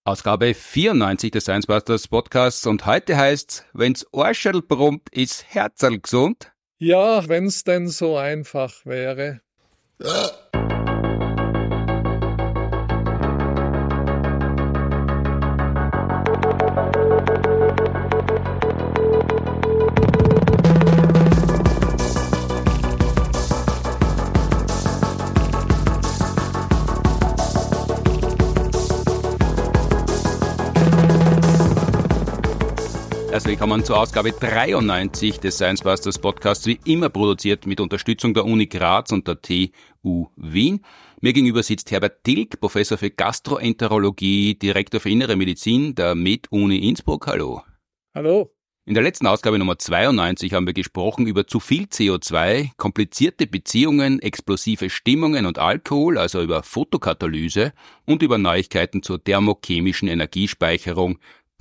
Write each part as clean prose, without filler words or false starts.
Ausgabe 94 des Science Busters Podcasts und heute heißt's, wenn's Arschel brummt, ist Herzl gesund. Ja, wenn's denn so einfach wäre. Also willkommen zur Ausgabe 93 des Science Busters Podcasts, wie immer produziert mit Unterstützung der Uni Graz und der TU Wien. Mir gegenüber sitzt Herbert Tilg, Professor für Gastroenterologie, Direktor für Innere Medizin der Med-Uni Innsbruck. Hallo. Hallo. In der letzten Ausgabe Nummer 92 haben wir gesprochen über zu viel CO2, komplizierte Beziehungen, explosive Stimmungen und Alkohol, also über Photokatalyse und über Neuigkeiten zur thermochemischen Energiespeicherung,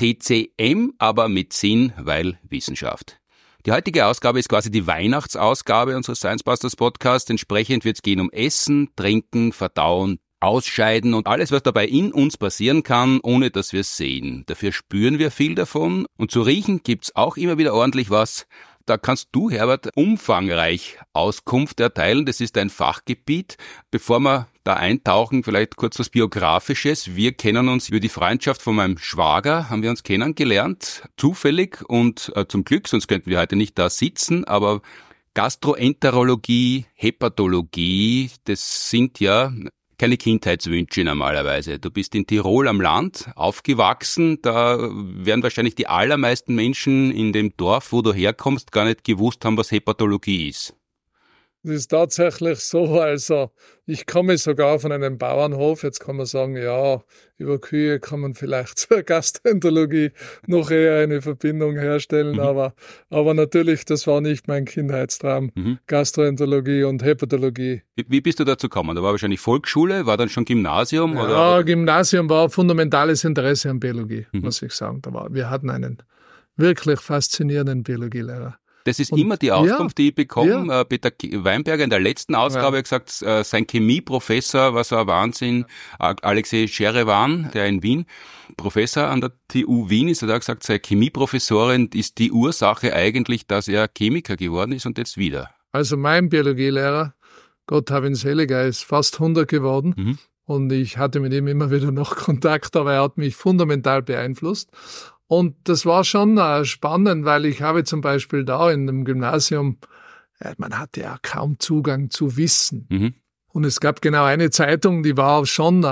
TCM, aber mit Sinn, weil Wissenschaft. Die heutige Ausgabe ist quasi die Weihnachtsausgabe unseres Science Busters Podcasts. Entsprechend wird es gehen um Essen, Trinken, Verdauen, Ausscheiden und alles, was dabei in uns passieren kann, ohne dass wir es sehen. Dafür spüren wir viel davon und zu riechen gibt's auch immer wieder ordentlich was. Da kannst du, Herbert, umfangreich Auskunft erteilen. Das ist dein Fachgebiet. Bevor wir da eintauchen, vielleicht kurz was Biografisches. Wir kennen uns über die Freundschaft von meinem Schwager, haben wir uns kennengelernt, zufällig und zum Glück, sonst könnten wir heute nicht da sitzen, aber Gastroenterologie, Hepatologie, das sind ja keine Kindheitswünsche normalerweise. Du bist in Tirol am Land aufgewachsen, da werden wahrscheinlich die allermeisten Menschen in dem Dorf, wo du herkommst, gar nicht gewusst haben, was Hepatologie ist. Es ist tatsächlich so, also ich komme sogar von einem Bauernhof, jetzt kann man sagen, ja, über Kühe kann man vielleicht zur Gastroenterologie noch eher eine Verbindung herstellen, aber natürlich, das war nicht mein Kindheitstraum, Gastroenterologie und Hepatologie. Wie bist du dazu gekommen? Da war wahrscheinlich Volksschule, war dann schon Gymnasium? Ja, oder? Gymnasium war fundamentales Interesse an Biologie, muss ich sagen. Wir hatten einen wirklich faszinierenden Biologielehrer. Das ist immer die Auskunft, die ich bekomme. Ja. Peter Weinberger in der letzten Ausgabe hat gesagt, sein Chemieprofessor war so ein Wahnsinn. Alexei Scherewan, der in Wien Professor an der TU Wien ist, hat auch gesagt, seine Chemieprofessorin ist die Ursache eigentlich, dass er Chemiker geworden ist und jetzt wieder. Also mein Biologielehrer, Gott hab ihn selig, er ist fast 100 geworden. Und ich hatte mit ihm immer wieder noch Kontakt, aber er hat mich fundamental beeinflusst. Und das war schon spannend, weil ich habe zum Beispiel da in dem Gymnasium, man hatte ja kaum Zugang zu Wissen. Und es gab genau eine Zeitung, die war schon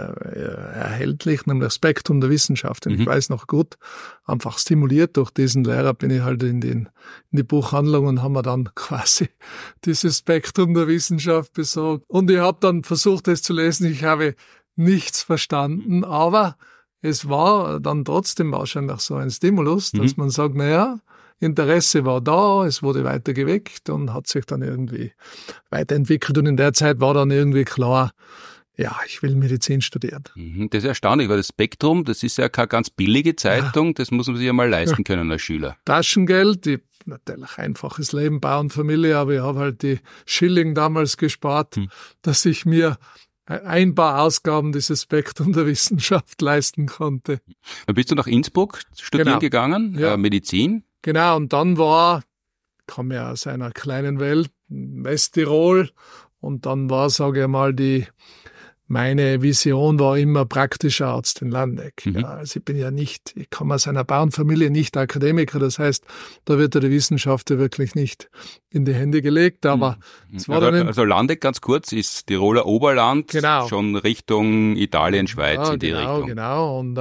erhältlich, nämlich Spektrum der Wissenschaft. Und ich weiß noch gut, einfach stimuliert durch diesen Lehrer bin ich halt in die Buchhandlung und haben wir dann quasi dieses Spektrum der Wissenschaft besorgt. Und ich habe dann versucht, es zu lesen. Ich habe nichts verstanden, aber es war dann trotzdem wahrscheinlich so ein Stimulus, dass man sagt, naja, Interesse war da, es wurde weiter geweckt und hat sich dann irgendwie weiterentwickelt. Und in der Zeit war dann irgendwie klar, ja, ich will Medizin studieren. Das ist erstaunlich, weil das Spektrum, das ist ja keine ganz billige Zeitung, das muss man sich ja mal leisten können als Schüler. Taschengeld, natürlich einfaches Leben, Bauernfamilie, aber ich habe halt die Schilling damals gespart, dass ich mir ein paar Ausgaben dieses Spektrum der Wissenschaft leisten konnte. Dann bist du nach Innsbruck studieren gegangen, Medizin? Genau, und dann ich komme ja aus einer kleinen Welt, Westtirol, und dann war, sage ich mal, meine Vision war immer praktischer Arzt in Landeck. Ja, also ich komme aus einer Bauernfamilie, nicht Akademiker, das heißt, da wird ja die Wissenschaft ja wirklich nicht in die Hände gelegt, aber es war dann also Landeck, ganz kurz, ist Tiroler Oberland, schon Richtung Italien, Schweiz in die Richtung. Genau, und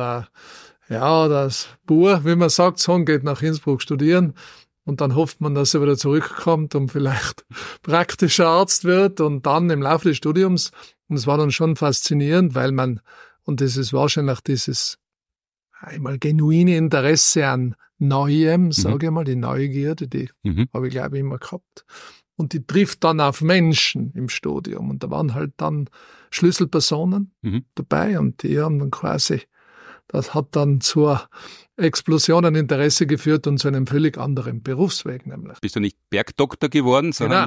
das Bur, wie man sagt, Sohn geht nach Innsbruck studieren. Und dann hofft man, dass er wieder zurückkommt und vielleicht praktischer Arzt wird. Und dann im Laufe des Studiums, und es war dann schon faszinierend, weil und das ist wahrscheinlich dieses einmal genuine Interesse an Neuem, sage ich mal, die Neugierde, die habe ich, glaube ich, immer gehabt. Und die trifft dann auf Menschen im Studium. Und da waren halt dann Schlüsselpersonen dabei und die haben dann quasi, das hat dann zur Explosion an Interesse geführt und zu einem völlig anderen Berufsweg nämlich. Bist du nicht Bergdoktor geworden, sondern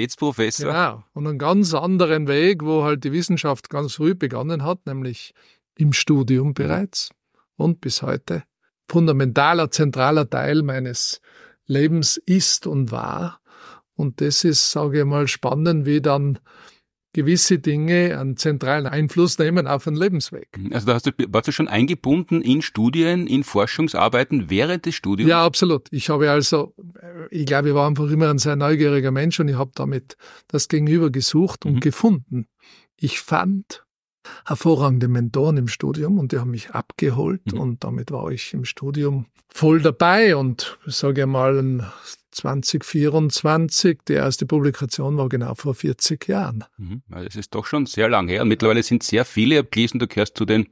Universitätsprofessor? Genau. Und einen ganz anderen Weg, wo halt die Wissenschaft ganz früh begonnen hat, nämlich im Studium bereits und bis heute fundamentaler, zentraler Teil meines Lebens ist und war. Und das ist, sage ich mal, spannend, wie dann gewisse Dinge einen zentralen Einfluss nehmen auf den Lebensweg. Also warst du schon eingebunden in Studien, in Forschungsarbeiten während des Studiums? Ja, absolut. Ich glaube, ich war einfach immer ein sehr neugieriger Mensch und ich habe damit das Gegenüber gesucht und gefunden. Ich fand hervorragende Mentoren im Studium und die haben mich abgeholt und damit war ich im Studium voll dabei und sage ich mal 2024, die erste Publikation war genau vor 40 Jahren. Das ist doch schon sehr lang her und mittlerweile sind sehr viele, ich habe gelesen, du gehörst zu den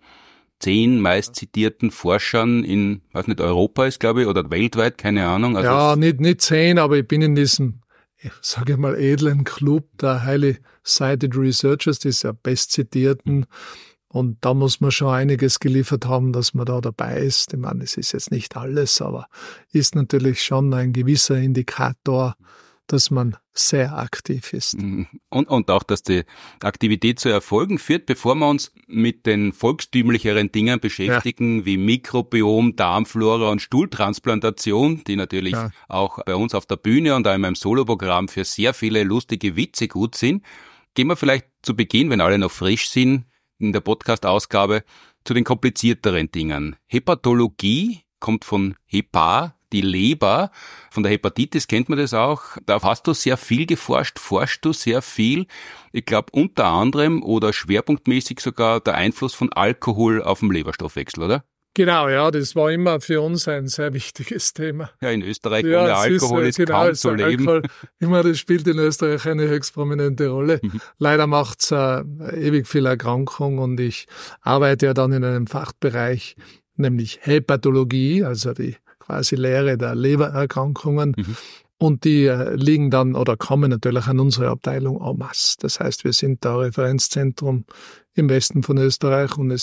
10 meist zitierten Forschern in, weiß nicht, Europa ist, glaube ich, oder weltweit, keine Ahnung. Also ja, nicht 10, aber ich bin in diesem, sage ich mal, edlen Club der Highly Cited Researchers, die ja bestzitierten. Und da muss man schon einiges geliefert haben, dass man da dabei ist. Ich meine, es ist jetzt nicht alles, aber ist natürlich schon ein gewisser Indikator, dass man sehr aktiv ist. Und auch, dass die Aktivität zu Erfolgen führt, bevor wir uns mit den volkstümlicheren Dingen beschäftigen, wie Mikrobiom, Darmflora und Stuhltransplantation, die natürlich auch bei uns auf der Bühne und auch in meinem Soloprogramm für sehr viele lustige Witze gut sind. Gehen wir vielleicht zu Beginn, wenn alle noch frisch sind, in der Podcast-Ausgabe zu den komplizierteren Dingen. Hepatologie kommt von Hepa, die Leber. Von der Hepatitis kennt man das auch. Da hast du sehr viel geforscht, forschst du sehr viel. Ich glaube unter anderem oder schwerpunktmäßig sogar der Einfluss von Alkohol auf den Leberstoffwechsel, oder? Genau, ja, das war immer für uns ein sehr wichtiges Thema. Ja, in Österreich ohne Alkohol ist kaum zu leben. Alkohol, das spielt in Österreich eine höchst prominente Rolle. Leider macht's ewig viel Erkrankung und ich arbeite ja dann in einem Fachbereich, nämlich Hepatologie, also die quasi Lehre der Lebererkrankungen. Und die liegen dann oder kommen natürlich an unsere Abteilung en masse. Das heißt, wir sind da Referenzzentrum im Westen von Österreich und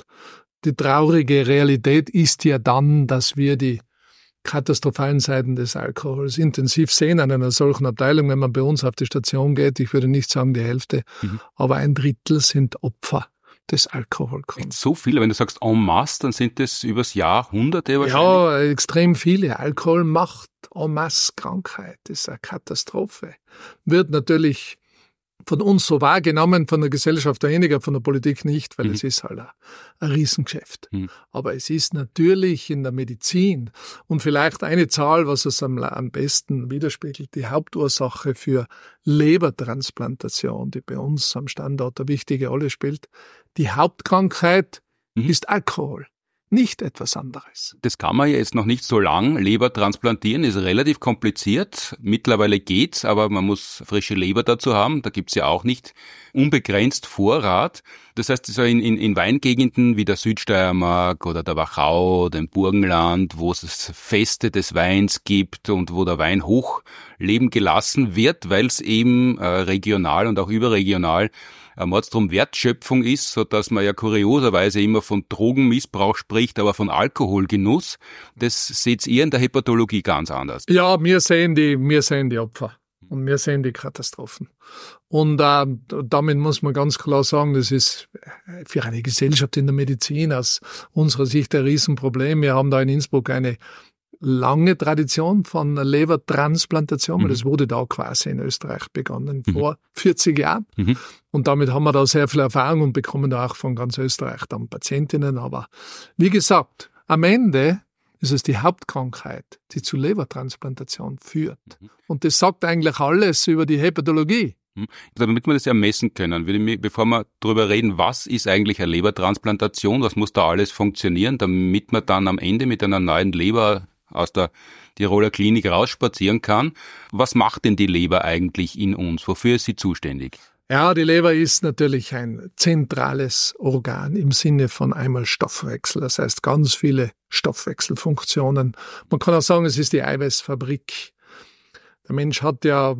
die traurige Realität ist ja dann, dass wir die katastrophalen Seiten des Alkohols intensiv sehen an einer solchen Abteilung. Wenn man bei uns auf die Station geht, ich würde nicht sagen die Hälfte, aber 1/3 sind Opfer des Alkoholkonsums. So viele, wenn du sagst en masse, dann sind das übers Jahr Hunderte wahrscheinlich? Ja, extrem viele. Alkohol macht en masse Krankheit. Das ist eine Katastrophe. Wird natürlich von uns so wahrgenommen, von der Gesellschaft weniger, von der Politik nicht, weil es ist halt ein Riesengeschäft. Aber es ist natürlich in der Medizin und vielleicht eine Zahl, was es am besten widerspiegelt, die Hauptursache für Lebertransplantation, die bei uns am Standort eine wichtige Rolle spielt. Die Hauptkrankheit ist Alkohol. Nicht etwas anderes. Das kann man ja jetzt noch nicht so lang. Leber transplantieren ist relativ kompliziert. Mittlerweile geht's, aber man muss frische Leber dazu haben. Da gibt's ja auch nicht unbegrenzt Vorrat. Das heißt, so in Weingegenden wie der Südsteiermark oder der Wachau oder im Burgenland, wo es Feste des Weins gibt und wo der Wein hoch leben gelassen wird, weil es eben regional und auch überregional Mordstrom Wertschöpfung ist, so dass man ja kurioserweise immer von Drogenmissbrauch spricht, aber von Alkoholgenuss. Das seht ihr in der Hepatologie ganz anders. Ja, wir sehen die Opfer und wir sehen die Katastrophen. Und damit muss man ganz klar sagen, das ist für eine Gesellschaft in der Medizin aus unserer Sicht ein Riesenproblem. Wir haben da in Innsbruck eine lange Tradition von Lebertransplantation, weil das wurde da quasi in Österreich begonnen, vor 40 Jahren. Und damit haben wir da sehr viel Erfahrung und bekommen da auch von ganz Österreich dann Patientinnen. Aber wie gesagt, am Ende ist es die Hauptkrankheit, die zu Lebertransplantation führt. Und das sagt eigentlich alles über die Hepatologie. Damit wir das ja messen können, bevor wir darüber reden, was ist eigentlich eine Lebertransplantation, was muss da alles funktionieren, damit man dann am Ende mit einer neuen Leber aus der Tiroler Klinik rausspazieren kann. Was macht denn die Leber eigentlich in uns? Wofür ist sie zuständig? Ja, die Leber ist natürlich ein zentrales Organ im Sinne von einmal Stoffwechsel. Das heißt, ganz viele Stoffwechselfunktionen. Man kann auch sagen, es ist die Eiweißfabrik. Der Mensch hat ja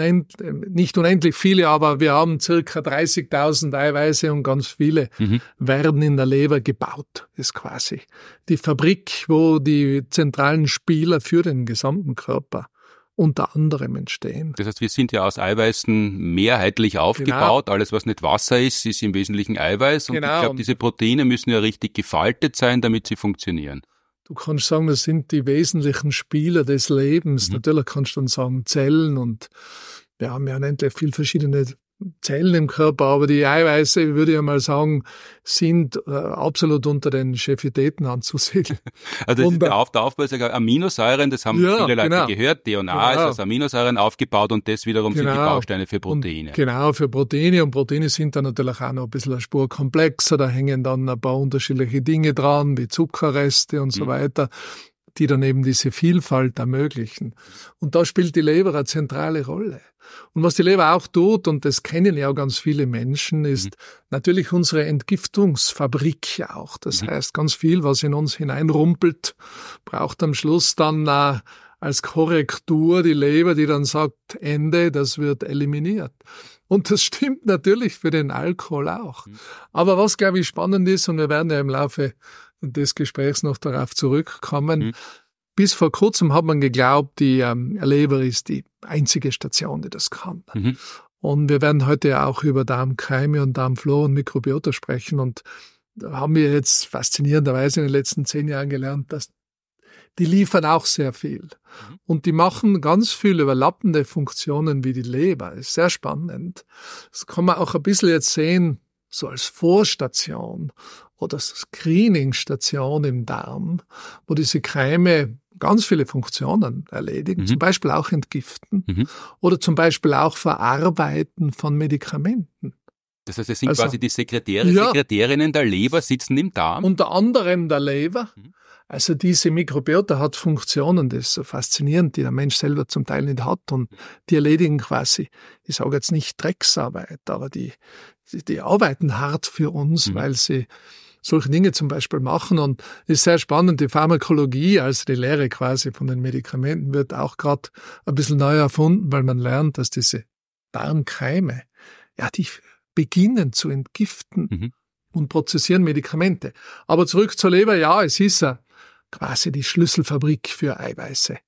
nicht unendlich viele, aber wir haben circa 30.000 Eiweiße und ganz viele werden in der Leber gebaut. Das ist quasi die Fabrik, wo die zentralen Spieler für den gesamten Körper unter anderem entstehen. Das heißt, wir sind ja aus Eiweißen mehrheitlich aufgebaut. Genau. Alles, was nicht Wasser ist, ist im Wesentlichen Eiweiß. Und genau. Ich glaube, diese Proteine müssen ja richtig gefaltet sein, damit sie funktionieren. Du kannst sagen, das sind die wesentlichen Spieler des Lebens. Natürlich kannst du dann sagen Zellen, und wir haben ja unendlich viele verschiedene Zellen im Körper, aber die Eiweiße, würde ich mal sagen, sind absolut unter den Chefitäten anzusiedeln. Also das ist der Aufbau, Aminosäuren, das haben viele Leute gehört, DNA ist aus Aminosäuren aufgebaut, und das wiederum sind die Bausteine für Proteine. Und für Proteine, und Proteine sind dann natürlich auch noch ein bisschen eine Spur komplexer, da hängen dann ein paar unterschiedliche Dinge dran, wie Zuckerreste und so weiter, die dann eben diese Vielfalt ermöglichen. Und da spielt die Leber eine zentrale Rolle. Und was die Leber auch tut, und das kennen ja ganz viele Menschen, ist natürlich unsere Entgiftungsfabrik auch. Das heißt, ganz viel, was in uns hineinrumpelt, braucht am Schluss dann als Korrektur die Leber, die dann sagt, Ende, das wird eliminiert. Und das stimmt natürlich für den Alkohol auch. Aber was, glaube ich, spannend ist, und wir werden ja im Laufe des Gesprächs noch darauf zurückkommen, bis vor kurzem hat man geglaubt, die Leber ist die einzige Station, die das kann. Und wir werden heute ja auch über Darmkeime und Darmflora und Mikrobiota sprechen. Und da haben wir jetzt faszinierenderweise in den letzten 10 Jahren gelernt, dass die liefern auch sehr viel. Und die machen ganz viel überlappende Funktionen wie die Leber. Das ist sehr spannend. Das kann man auch ein bisschen jetzt sehen, so als Vorstation oder Screening-Station im Darm, wo diese Keime ganz viele Funktionen erledigen, zum Beispiel auch entgiften oder zum Beispiel auch verarbeiten von Medikamenten. Das heißt, es sind quasi die Sekretärinnen der Leber sitzen im Darm? Unter anderem der Leber. Also diese Mikrobiota hat Funktionen, das ist so faszinierend, die der Mensch selber zum Teil nicht hat, und die erledigen quasi, ich sage jetzt nicht Drecksarbeit, aber die arbeiten hart für uns, weil sie solche Dinge zum Beispiel machen, und es ist sehr spannend, die Pharmakologie, also die Lehre quasi von den Medikamenten, wird auch gerade ein bisschen neu erfunden, weil man lernt, dass diese Darmkeime, die beginnen zu entgiften und prozessieren Medikamente. Aber zurück zur Leber, es ist quasi die Schlüsselfabrik für Eiweiße.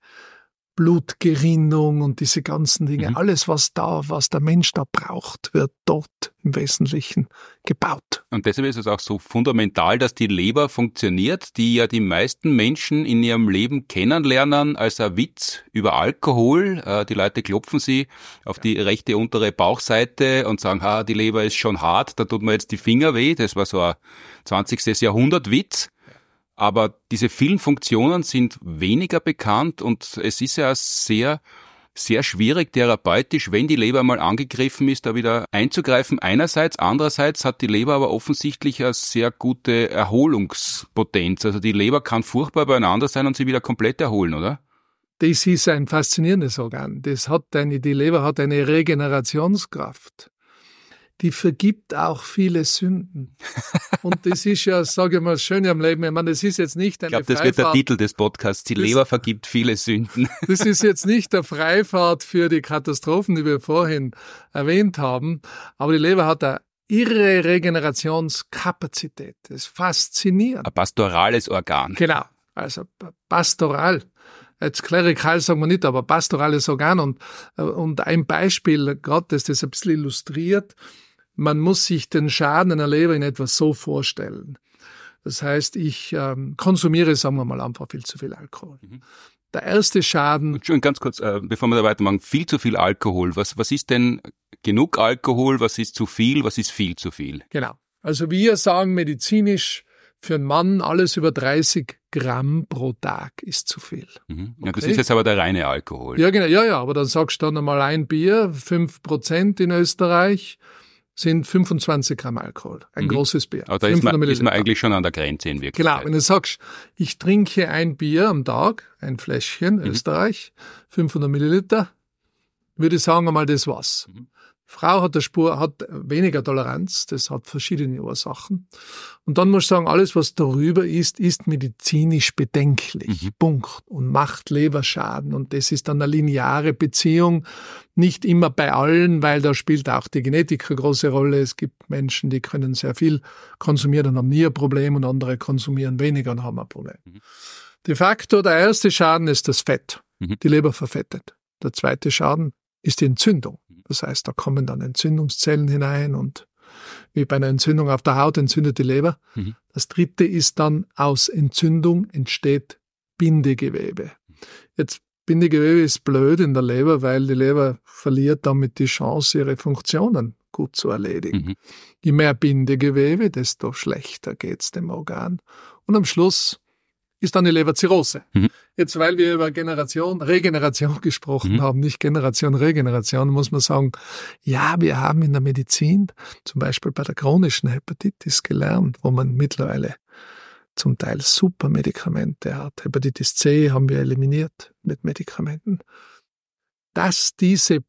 Blutgerinnung und diese ganzen Dinge, alles was der Mensch da braucht, wird dort im Wesentlichen gebaut. Und deshalb ist es auch so fundamental, dass die Leber funktioniert, die ja die meisten Menschen in ihrem Leben kennenlernen als ein Witz über Alkohol. Die Leute klopfen sie auf die rechte untere Bauchseite und sagen, die Leber ist schon hart, da tut mir jetzt die Finger weh. Das war so ein 20. Jahrhundert Witz. Aber diese vielen Funktionen sind weniger bekannt, und es ist ja sehr, sehr schwierig therapeutisch, wenn die Leber mal angegriffen ist, da wieder einzugreifen. Einerseits, andererseits hat die Leber aber offensichtlich eine sehr gute Erholungspotenz. Also die Leber kann furchtbar beieinander sein und sie wieder komplett erholen, oder? Das ist ein faszinierendes Organ. Die Leber hat eine Regenerationskraft. Die vergibt auch viele Sünden. Und das ist ja, sage ich mal, das Schöne am Leben. Ich meine, das ist jetzt nicht eine Freifahrt. Ich glaube, das wird der Titel des Podcasts. Die Leber vergibt viele Sünden. Das ist jetzt nicht der Freifahrt für die Katastrophen, die wir vorhin erwähnt haben. Aber die Leber hat eine irre Regenerationskapazität. Das ist faszinierend. Ein pastorales Organ. Genau. Also pastoral. Jetzt klerikal sagen wir nicht, aber pastorales Organ. Und ein Beispiel, gerade das ein bisschen illustriert, man muss sich den Schaden einer Leber in etwas so vorstellen. Das heißt, ich konsumiere, sagen wir mal, einfach viel zu viel Alkohol. Der erste Schaden... Entschuldigung, ganz kurz, bevor wir da weitermachen, viel zu viel Alkohol. Was ist denn genug Alkohol? Was ist zu viel? Was ist viel zu viel? Genau. Also wir sagen medizinisch, für einen Mann alles über 30 Gramm pro Tag ist zu viel. Ja, das ist jetzt aber der reine Alkohol. Ja, genau. Ja, aber dann sagst du dann einmal ein Bier, 5% in Österreich sind 25 Gramm Alkohol. Ein großes Bier. Aber da ist man eigentlich schon an der Grenze in Wirklichkeit. Genau, wenn du sagst, ich trinke ein Bier am Tag, ein Fläschchen, Österreich, 500 Milliliter, würde ich sagen einmal, das war's. Frau hat weniger Toleranz, das hat verschiedene Ursachen. Und dann muss ich sagen, alles, was darüber ist medizinisch bedenklich. Punkt. Und macht Leberschaden. Und das ist dann eine lineare Beziehung. Nicht immer bei allen, weil da spielt auch die Genetik eine große Rolle. Es gibt Menschen, die können sehr viel konsumieren und haben nie ein Problem, und andere konsumieren weniger und haben ein Problem. De facto, der erste Schaden ist das Fett. Die Leber verfettet. Der zweite Schaden ist die Entzündung. Das heißt, da kommen dann Entzündungszellen hinein und wie bei einer Entzündung auf der Haut entzündet die Leber. Das dritte ist dann, aus Entzündung entsteht Bindegewebe. Jetzt, Bindegewebe ist blöd in der Leber, weil die Leber verliert damit die Chance, ihre Funktionen gut zu erledigen. Je mehr Bindegewebe, desto schlechter geht's dem Organ. Und am Schluss ist dann die Leberzirrhose. Jetzt, weil wir über Regeneration gesprochen haben, nicht Generation, Regeneration, muss man sagen, ja, wir haben in der Medizin, zum Beispiel bei der chronischen Hepatitis gelernt, wo man mittlerweile zum Teil super Medikamente hat. Hepatitis C haben wir eliminiert mit Medikamenten. Dass diese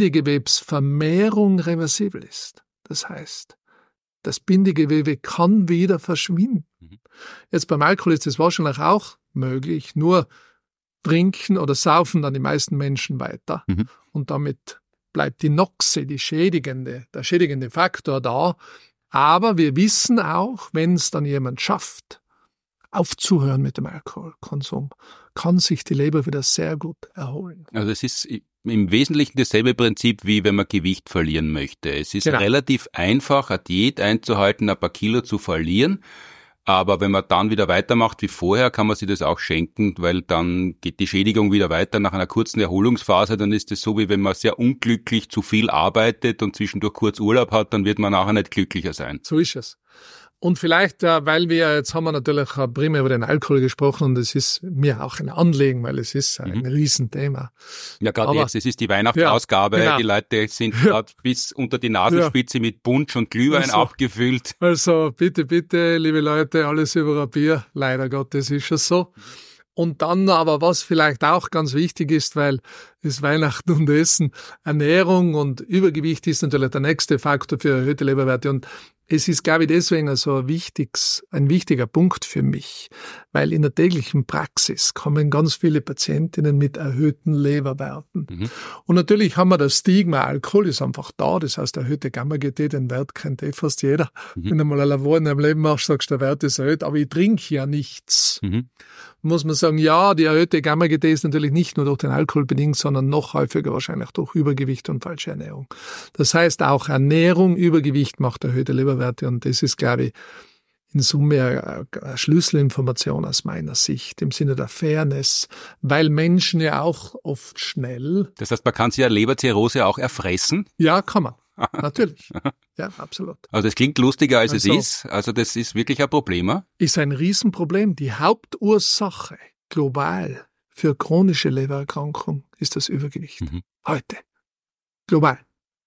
Bindegewebsvermehrung reversibel ist. Das heißt, das Bindegewebe kann wieder verschwinden. Jetzt beim Alkohol ist das wahrscheinlich auch möglich, nur trinken oder saufen dann die meisten Menschen weiter. Und damit bleibt die Noxe, der schädigende Faktor da. Aber wir wissen auch, wenn es dann jemand schafft, aufzuhören mit dem Alkoholkonsum, kann sich die Leber wieder sehr gut erholen. Also es ist im Wesentlichen dasselbe Prinzip, wie wenn man Gewicht verlieren möchte. Es ist relativ einfach, eine Diät einzuhalten, ein paar Kilo zu verlieren. Aber wenn man dann wieder weitermacht wie vorher, kann man sich das auch schenken, weil dann geht die Schädigung wieder weiter nach einer kurzen Erholungsphase. Dann ist es so, wie wenn man sehr unglücklich zu viel arbeitet und zwischendurch kurz Urlaub hat, dann wird man nachher nicht glücklicher sein. So ist es. Und vielleicht, weil jetzt haben wir natürlich primär über den Alkohol gesprochen und es ist mir auch ein Anliegen, weil es ist ein Riesenthema. Ja, gerade jetzt, es ist die Weihnachtsausgabe, die Leute sind gerade bis unter die Nasenspitze mit Punsch und Glühwein abgefüllt. Also bitte, liebe Leute, alles über ein Bier. Leider Gottes ist es so. Und dann aber, was vielleicht auch ganz wichtig ist, weil es Weihnachten und Essen, Ernährung und Übergewicht ist natürlich der nächste Faktor für erhöhte Leberwerte. Und es ist, glaube ich, deswegen also ein wichtiger Punkt für mich, weil in der täglichen Praxis kommen ganz viele Patientinnen mit erhöhten Leberwerten. Und natürlich haben wir das Stigma, Alkohol ist einfach da, das heißt erhöhte Gamma-GT, den Wert kennt fast jeder. Wenn du mal ein Labor in deinem Leben machst, sagst du, der Wert ist erhöht, aber ich trinke ja nichts. Muss man sagen, ja, die erhöhte Gamma-GT ist natürlich nicht nur durch den Alkohol bedingt, sondern noch häufiger wahrscheinlich durch Übergewicht und falsche Ernährung. Das heißt, auch Ernährung, Übergewicht macht erhöhte Leberwerte und das ist, glaube ich, in Summe eine Schlüsselinformation aus meiner Sicht, im Sinne der Fairness, weil Menschen ja auch oft schnell... Das heißt, man kann sich ja Leberzirrhose auch erfressen? Ja, kann man. Natürlich. Ja, absolut. Also das klingt lustiger, als es ist. Also das ist wirklich ein Problem. Ist ein Riesenproblem. Die Hauptursache global für chronische Lebererkrankung ist das Übergewicht. Heute. Global.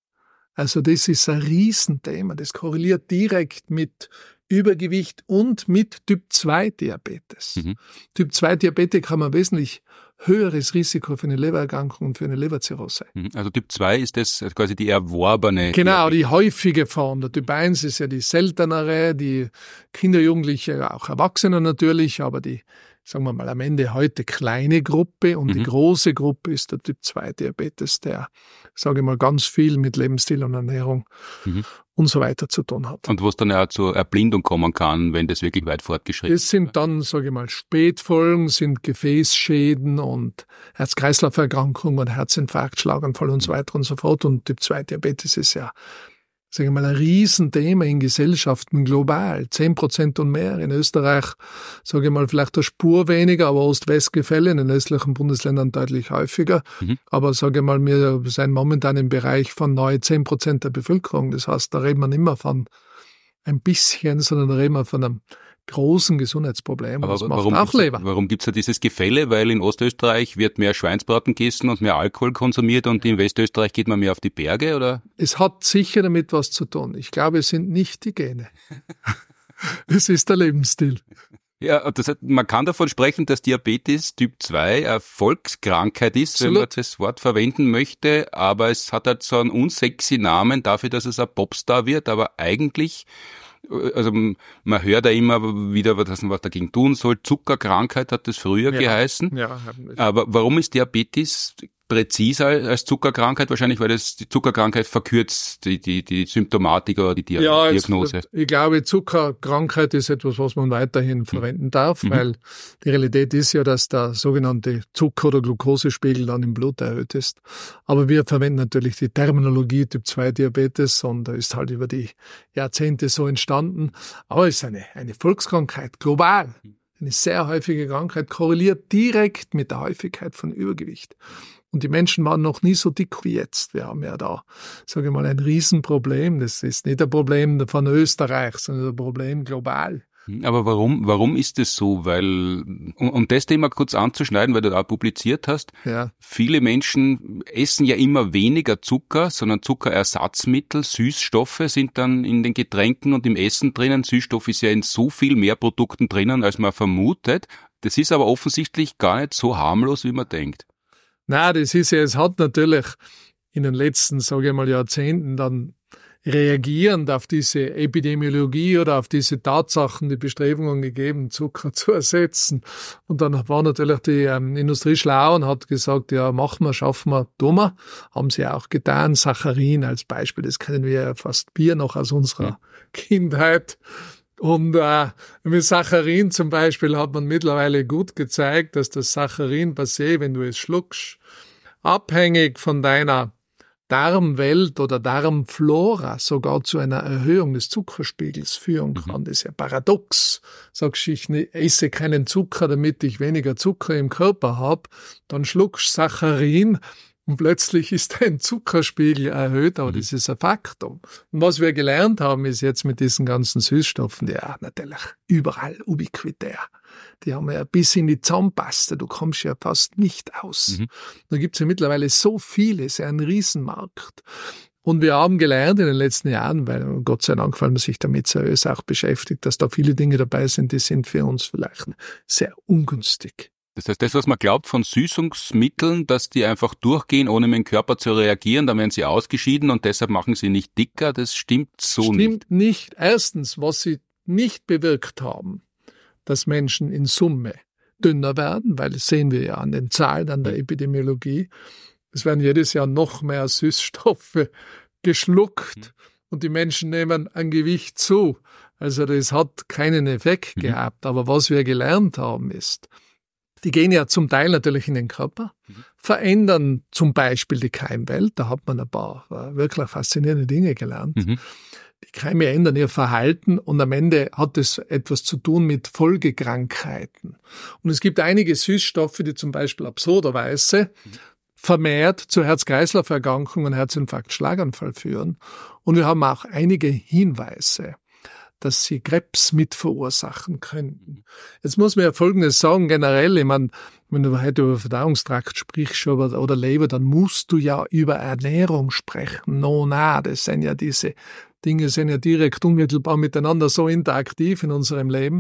Also das ist ein Riesenthema. Das korreliert direkt mit Übergewicht und mit Typ-2-Diabetes. Typ-2-Diabetik haben ein wesentlich höheres Risiko für eine Lebererkrankung und für eine Leberzirrhose. Also Typ 2 ist das quasi die erworbene. Genau, die häufige Form. Der Typ 1 ist ja die seltenere, die Kinder, Jugendliche, auch Erwachsene natürlich, aber die, sagen wir mal, am Ende heute kleine Gruppe und die große Gruppe ist der Typ 2 Diabetes, der, sage ich mal, ganz viel mit Lebensstil und Ernährung und so weiter zu tun hat. Und wo es dann ja zur Erblindung kommen kann, wenn das wirklich weit fortgeschritten ist. Das sind dann, sage ich mal, Spätfolgen, sind Gefäßschäden und Herz-Kreislauf-Erkrankungen und Herzinfarkt, Schlaganfall und so weiter und so fort. Und Typ 2 Diabetes ist ja, sage ich mal, ein Riesenthema in Gesellschaften global. 10% und mehr. In Österreich, sage ich mal, vielleicht eine Spur weniger, aber Ost-West-Gefälle, in den östlichen Bundesländern deutlich häufiger. Aber sage ich mal, wir sind momentan im Bereich von nahe 10% der Bevölkerung. Das heißt, da reden wir nicht mehr von ein bisschen, sondern da reden wir von einem großen Gesundheitsproblem. Aber warum gibt's da dieses Gefälle? Weil in Ostösterreich wird mehr Schweinsbraten gegessen und mehr Alkohol konsumiert und in Westösterreich geht man mehr auf die Berge, oder? Es hat sicher damit was zu tun. Ich glaube, es sind nicht die Gene. Es ist der Lebensstil. Ja, das heißt, man kann davon sprechen, dass Diabetes Typ 2 eine Volkskrankheit ist, Absolut. Wenn man das Wort verwenden möchte, aber es hat halt so einen unsexy Namen dafür, dass es ein Popstar wird, aber eigentlich, also man hört ja immer wieder, was man dagegen tun soll. Zuckerkrankheit hat das früher geheißen. Ja, aber warum ist Diabetes präziser als Zuckerkrankheit wahrscheinlich, weil die Zuckerkrankheit verkürzt die Symptomatik oder die Diagnose. Ich glaube, Zuckerkrankheit ist etwas, was man weiterhin verwenden darf, weil die Realität ist ja, dass der sogenannte Zucker- oder Glukosespiegel dann im Blut erhöht ist. Aber wir verwenden natürlich die Terminologie Typ-2-Diabetes und da ist halt über die Jahrzehnte so entstanden. Aber es ist eine Volkskrankheit, global. Eine sehr häufige Krankheit, korreliert direkt mit der Häufigkeit von Übergewicht. Und die Menschen waren noch nie so dick wie jetzt. Wir haben ja da, sage ich mal, ein Riesenproblem. Das ist nicht ein Problem von Österreich, sondern ein Problem global. Aber warum ist es so? Weil, um das Thema kurz anzuschneiden, weil du da publiziert hast, viele Menschen essen ja immer weniger Zucker, sondern Zuckerersatzmittel, Süßstoffe sind dann in den Getränken und im Essen drinnen. Süßstoff ist ja in so viel mehr Produkten drinnen, als man vermutet. Das ist aber offensichtlich gar nicht so harmlos, wie man denkt. Na, das ist ja, es hat natürlich in den letzten, sage ich mal, Jahrzehnten dann reagierend auf diese Epidemiologie oder auf diese Tatsachen die Bestrebungen gegeben, Zucker zu ersetzen. Und dann war natürlich die Industrie schlau und hat gesagt, ja, machen wir, schaffen wir, tun wir. Haben sie auch getan. Saccharin als Beispiel, das kennen wir ja fast Bier noch aus unserer Kindheit. Und mit Saccharin zum Beispiel hat man mittlerweile gut gezeigt, dass das Saccharin per se, wenn du es schluckst, abhängig von deiner Darmwelt oder Darmflora sogar zu einer Erhöhung des Zuckerspiegels führen kann. Das ist ja paradox. Sagst du, ich esse keinen Zucker, damit ich weniger Zucker im Körper habe, dann schluckst Saccharin und plötzlich ist dein Zuckerspiegel erhöht, aber das ist ein Faktum. Und was wir gelernt haben, ist jetzt mit diesen ganzen Süßstoffen, die ja natürlich überall ubiquitär. Die haben ja bis in die Zahnpasta, du kommst ja fast nicht aus. Da gibt's ja mittlerweile so viele, es ist ja ein Riesenmarkt. Und wir haben gelernt in den letzten Jahren, weil Gott sei Dank, weil man sich damit seriös auch beschäftigt, dass da viele Dinge dabei sind, die sind für uns vielleicht sehr ungünstig. Das heißt, das, was man glaubt von Süßungsmitteln, dass die einfach durchgehen, ohne mit dem Körper zu reagieren, dann werden sie ausgeschieden und deshalb machen sie nicht dicker, das stimmt so nicht. Stimmt nicht. Erstens, was sie nicht bewirkt haben, dass Menschen in Summe dünner werden, weil das sehen wir ja an den Zahlen, an der Epidemiologie. Es werden jedes Jahr noch mehr Süßstoffe geschluckt und die Menschen nehmen an Gewicht zu. Also das hat keinen Effekt gehabt. Aber was wir gelernt haben ist, die gehen ja zum Teil natürlich in den Körper, verändern zum Beispiel die Keimwelt. Da hat man ein paar wirklich faszinierende Dinge gelernt. Die Keime ändern ihr Verhalten und am Ende hat es etwas zu tun mit Folgekrankheiten. Und es gibt einige Süßstoffe, die zum Beispiel absurderweise vermehrt zu Herz-Kreislauf-Erkrankungen, Herzinfarkt, Schlaganfall führen. Und wir haben auch einige Hinweise, dass sie Krebs mit verursachen könnten. Jetzt muss man ja Folgendes sagen, generell, ich meine, wenn du heute über Verdauungstrakt sprichst oder Leber, dann musst du ja über Ernährung sprechen. Das sind ja diese Dinge, sind ja direkt unmittelbar miteinander so interaktiv in unserem Leben.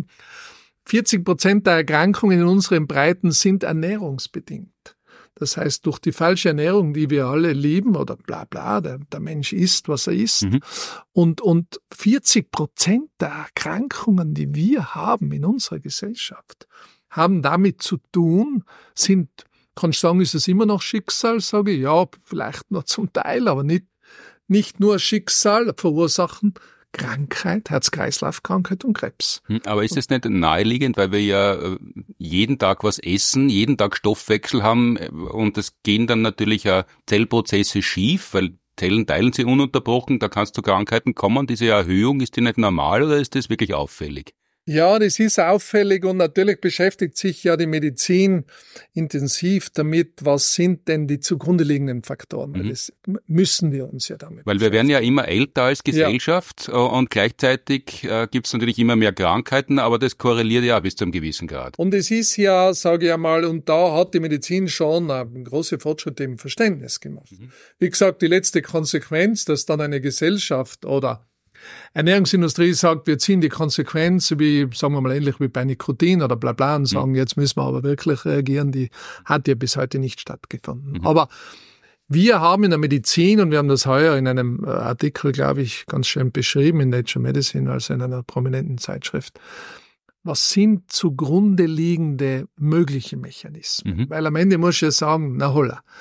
40% der Erkrankungen in unseren Breiten sind ernährungsbedingt. Das heißt, durch die falsche Ernährung, die wir alle lieben, oder bla bla, der Mensch isst, was er isst. Und 40% der Erkrankungen, die wir haben in unserer Gesellschaft, haben damit zu tun, kannst du sagen, ist es immer noch Schicksal? Sage ich, ja, vielleicht noch zum Teil, aber nicht nur Schicksal verursachen Krankheit, Herz-Kreislauf-Krankheit und Krebs. Aber ist es nicht naheliegend, weil wir ja jeden Tag was essen, jeden Tag Stoffwechsel haben und es gehen dann natürlich auch Zellprozesse schief, weil Zellen teilen sie ununterbrochen, da kannst du Krankheiten kommen. Diese Erhöhung, ist die nicht normal oder ist das wirklich auffällig? Ja, das ist auffällig und natürlich beschäftigt sich ja die Medizin intensiv damit, was sind denn die zugrunde liegenden Faktoren. Weil das müssen wir uns ja damit Weil wir werden ja immer älter als Gesellschaft und gleichzeitig gibt es natürlich immer mehr Krankheiten, aber das korreliert ja bis zu einem gewissen Grad. Und es ist ja, sage ich einmal, und da hat die Medizin schon große Fortschritte im Verständnis gemacht. Wie gesagt, die letzte Konsequenz, dass dann eine Gesellschaft oder Ernährungsindustrie sagt, wir ziehen die Konsequenz, wie, sagen wir mal, ähnlich wie bei Nikotin oder bla bla und sagen, jetzt müssen wir aber wirklich reagieren, die hat ja bis heute nicht stattgefunden. Aber wir haben in der Medizin, und wir haben das heuer in einem Artikel, glaube ich, ganz schön beschrieben in Nature Medicine, also in einer prominenten Zeitschrift, was sind zugrunde liegende mögliche Mechanismen? Weil am Ende muss ich ja sagen, na holla,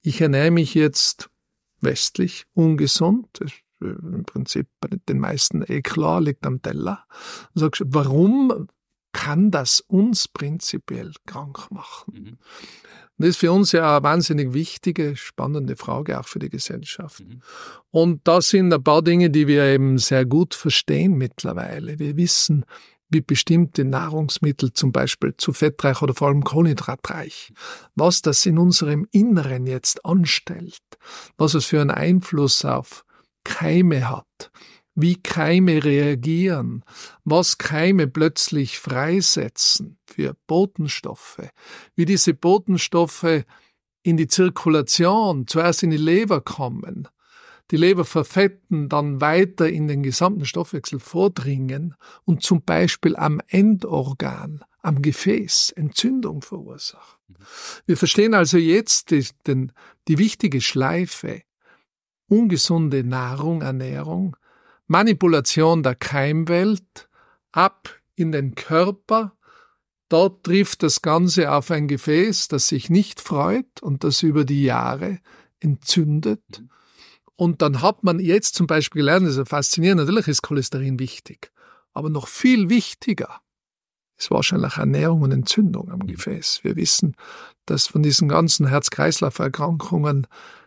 ich ernähre mich jetzt westlich ungesund, das ist im Prinzip bei den meisten klar, liegt am Teller. Und sagst, warum kann das uns prinzipiell krank machen? Das ist für uns ja eine wahnsinnig wichtige, spannende Frage, auch für die Gesellschaft. Und da sind ein paar Dinge, die wir eben sehr gut verstehen mittlerweile. Wir wissen, wie bestimmte Nahrungsmittel, zum Beispiel zu fettreich oder vor allem kohlenhydratreich, was das in unserem Inneren jetzt anstellt, was es für einen Einfluss auf Keime hat, wie Keime reagieren, was Keime plötzlich freisetzen für Botenstoffe, wie diese Botenstoffe in die Zirkulation, zuerst in die Leber kommen, die Leber verfetten, dann weiter in den gesamten Stoffwechsel vordringen und zum Beispiel am Endorgan, am Gefäß Entzündung verursachen. Wir verstehen also jetzt die wichtige Schleife, ungesunde Nahrung, Ernährung, Manipulation der Keimwelt ab in den Körper. Dort trifft das Ganze auf ein Gefäß, das sich nicht freut und das über die Jahre entzündet. Und dann hat man jetzt zum Beispiel gelernt, das ist ja faszinierend, natürlich ist Cholesterin wichtig, aber noch viel wichtiger ist wahrscheinlich Ernährung und Entzündung am Gefäß. Wir wissen, dass von diesen ganzen Herz-Kreislauf-Erkrankungen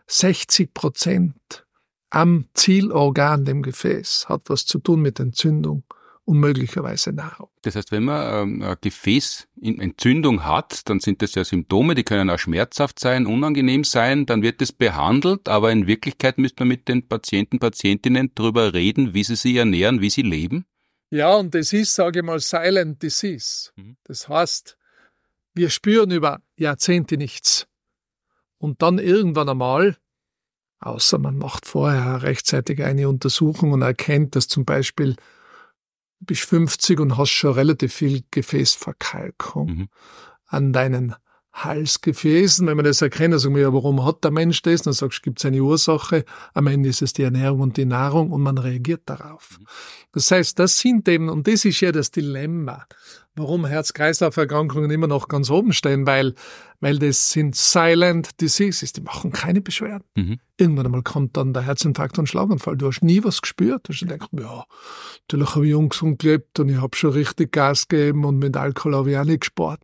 60% am Zielorgan, dem Gefäß, hat was zu tun mit Entzündung und möglicherweise Nahrung. Das heißt, wenn man eine Gefäßentzündung hat, dann sind das ja Symptome, die können auch schmerzhaft sein, unangenehm sein, dann wird das behandelt, aber in Wirklichkeit müsste man mit den Patienten, Patientinnen darüber reden, wie sie sich ernähren, wie sie leben. Ja, und das ist, sage ich mal, Silent Disease. Das heißt, wir spüren über Jahrzehnte nichts. Und dann irgendwann einmal, außer man macht vorher rechtzeitig eine Untersuchung und erkennt, dass zum Beispiel du bist 50 und hast schon relativ viel Gefäßverkalkung an deinen Halsgefäßen. Wenn man das erkennt, dann sagen wir, ja, warum hat der Mensch das? Dann sagst du, gibt es eine Ursache. Am Ende ist es die Ernährung und die Nahrung und man reagiert darauf. Das heißt, das sind eben, und das ist ja das Dilemma, warum Herz-Kreislauf-Erkrankungen immer noch ganz oben stehen, weil das sind Silent Diseases, die machen keine Beschwerden. Irgendwann einmal kommt dann der Herzinfarkt und Schlaganfall. Du hast nie was gespürt. Du hast gedacht, ja, natürlich habe ich ungesund gelebt und ich habe schon richtig Gas gegeben und mit Alkohol habe ich auch nicht gespart.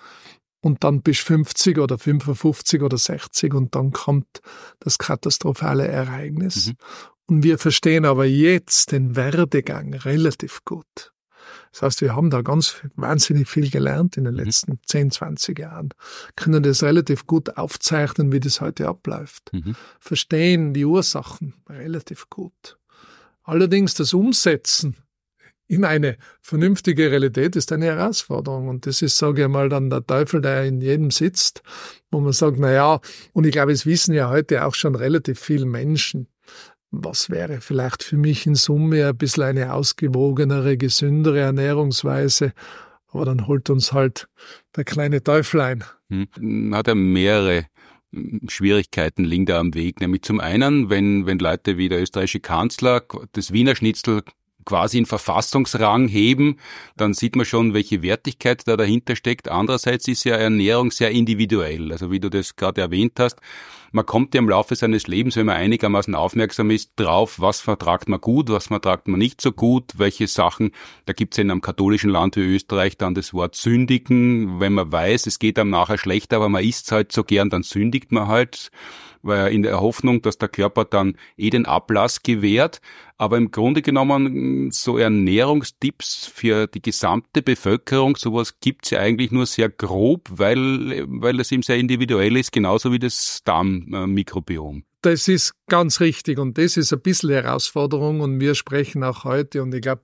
Und dann bist du 50 oder 55 oder 60 und dann kommt das katastrophale Ereignis. Und wir verstehen aber jetzt den Werdegang relativ gut. Das heißt, wir haben da wahnsinnig viel gelernt in den letzten 10, 20 Jahren, können das relativ gut aufzeichnen, wie das heute abläuft, verstehen die Ursachen relativ gut. Allerdings das Umsetzen in eine vernünftige Realität ist eine Herausforderung. Und das ist, sage ich mal, dann der Teufel, der in jedem sitzt, wo man sagt, na ja, und ich glaube, es wissen ja heute auch schon relativ viele Menschen, was wäre vielleicht für mich in Summe ein bisschen eine ausgewogenere, gesündere Ernährungsweise. Aber dann holt uns halt der kleine Teufel ein. Man hat ja mehrere Schwierigkeiten liegen da am Weg. Nämlich zum einen, wenn Leute wie der österreichische Kanzler das Wiener Schnitzel quasi in Verfassungsrang heben, dann sieht man schon, welche Wertigkeit da dahinter steckt. Andererseits ist ja Ernährung sehr individuell. Also wie du das gerade erwähnt hast, man kommt ja im Laufe seines Lebens, wenn man einigermaßen aufmerksam ist, drauf, was vertragt man gut, was vertragt man nicht so gut, welche Sachen, da gibt es in einem katholischen Land wie Österreich dann das Wort sündigen, wenn man weiß, es geht einem nachher schlecht, aber man isst halt so gern, dann sündigt man halt, weil in der Hoffnung, dass der Körper dann den Ablass gewährt. Aber im Grunde genommen so Ernährungstipps für die gesamte Bevölkerung, sowas gibt's ja eigentlich nur sehr grob, weil es eben sehr individuell ist, genauso wie das Darmmikrobiom. Das ist ganz richtig und das ist ein bisschen Herausforderung und wir sprechen auch heute und ich glaube,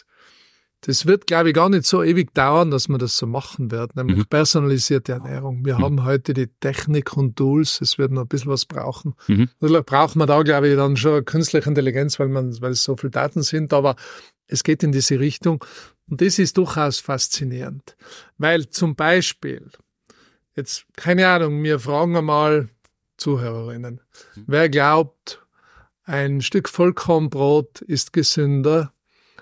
das wird, glaube ich, gar nicht so ewig dauern, dass man das so machen wird, nämlich personalisierte Ernährung. Wir haben heute die Technik und Tools, es wird noch ein bisschen was brauchen. Natürlich braucht man da, glaube ich, dann schon künstliche Intelligenz, weil es so viele Daten sind, aber es geht in diese Richtung und das ist durchaus faszinierend, weil zum Beispiel, jetzt, keine Ahnung, wir fragen einmal Zuhörerinnen, wer glaubt, ein Stück Vollkornbrot ist gesünder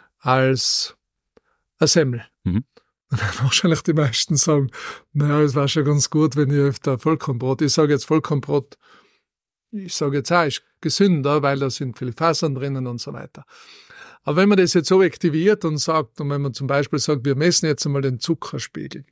als eine Semmel. Dann werden wahrscheinlich die meisten sagen, naja, es war schon ganz gut, wenn ich öfter Vollkornbrot. Ich sage jetzt Vollkornbrot ich sage jetzt auch, ist gesünder, weil da sind viele Fasern drinnen und so weiter. Aber wenn man das jetzt objektiviert und sagt, und wenn man zum Beispiel sagt, wir messen jetzt einmal den Zuckerspiegel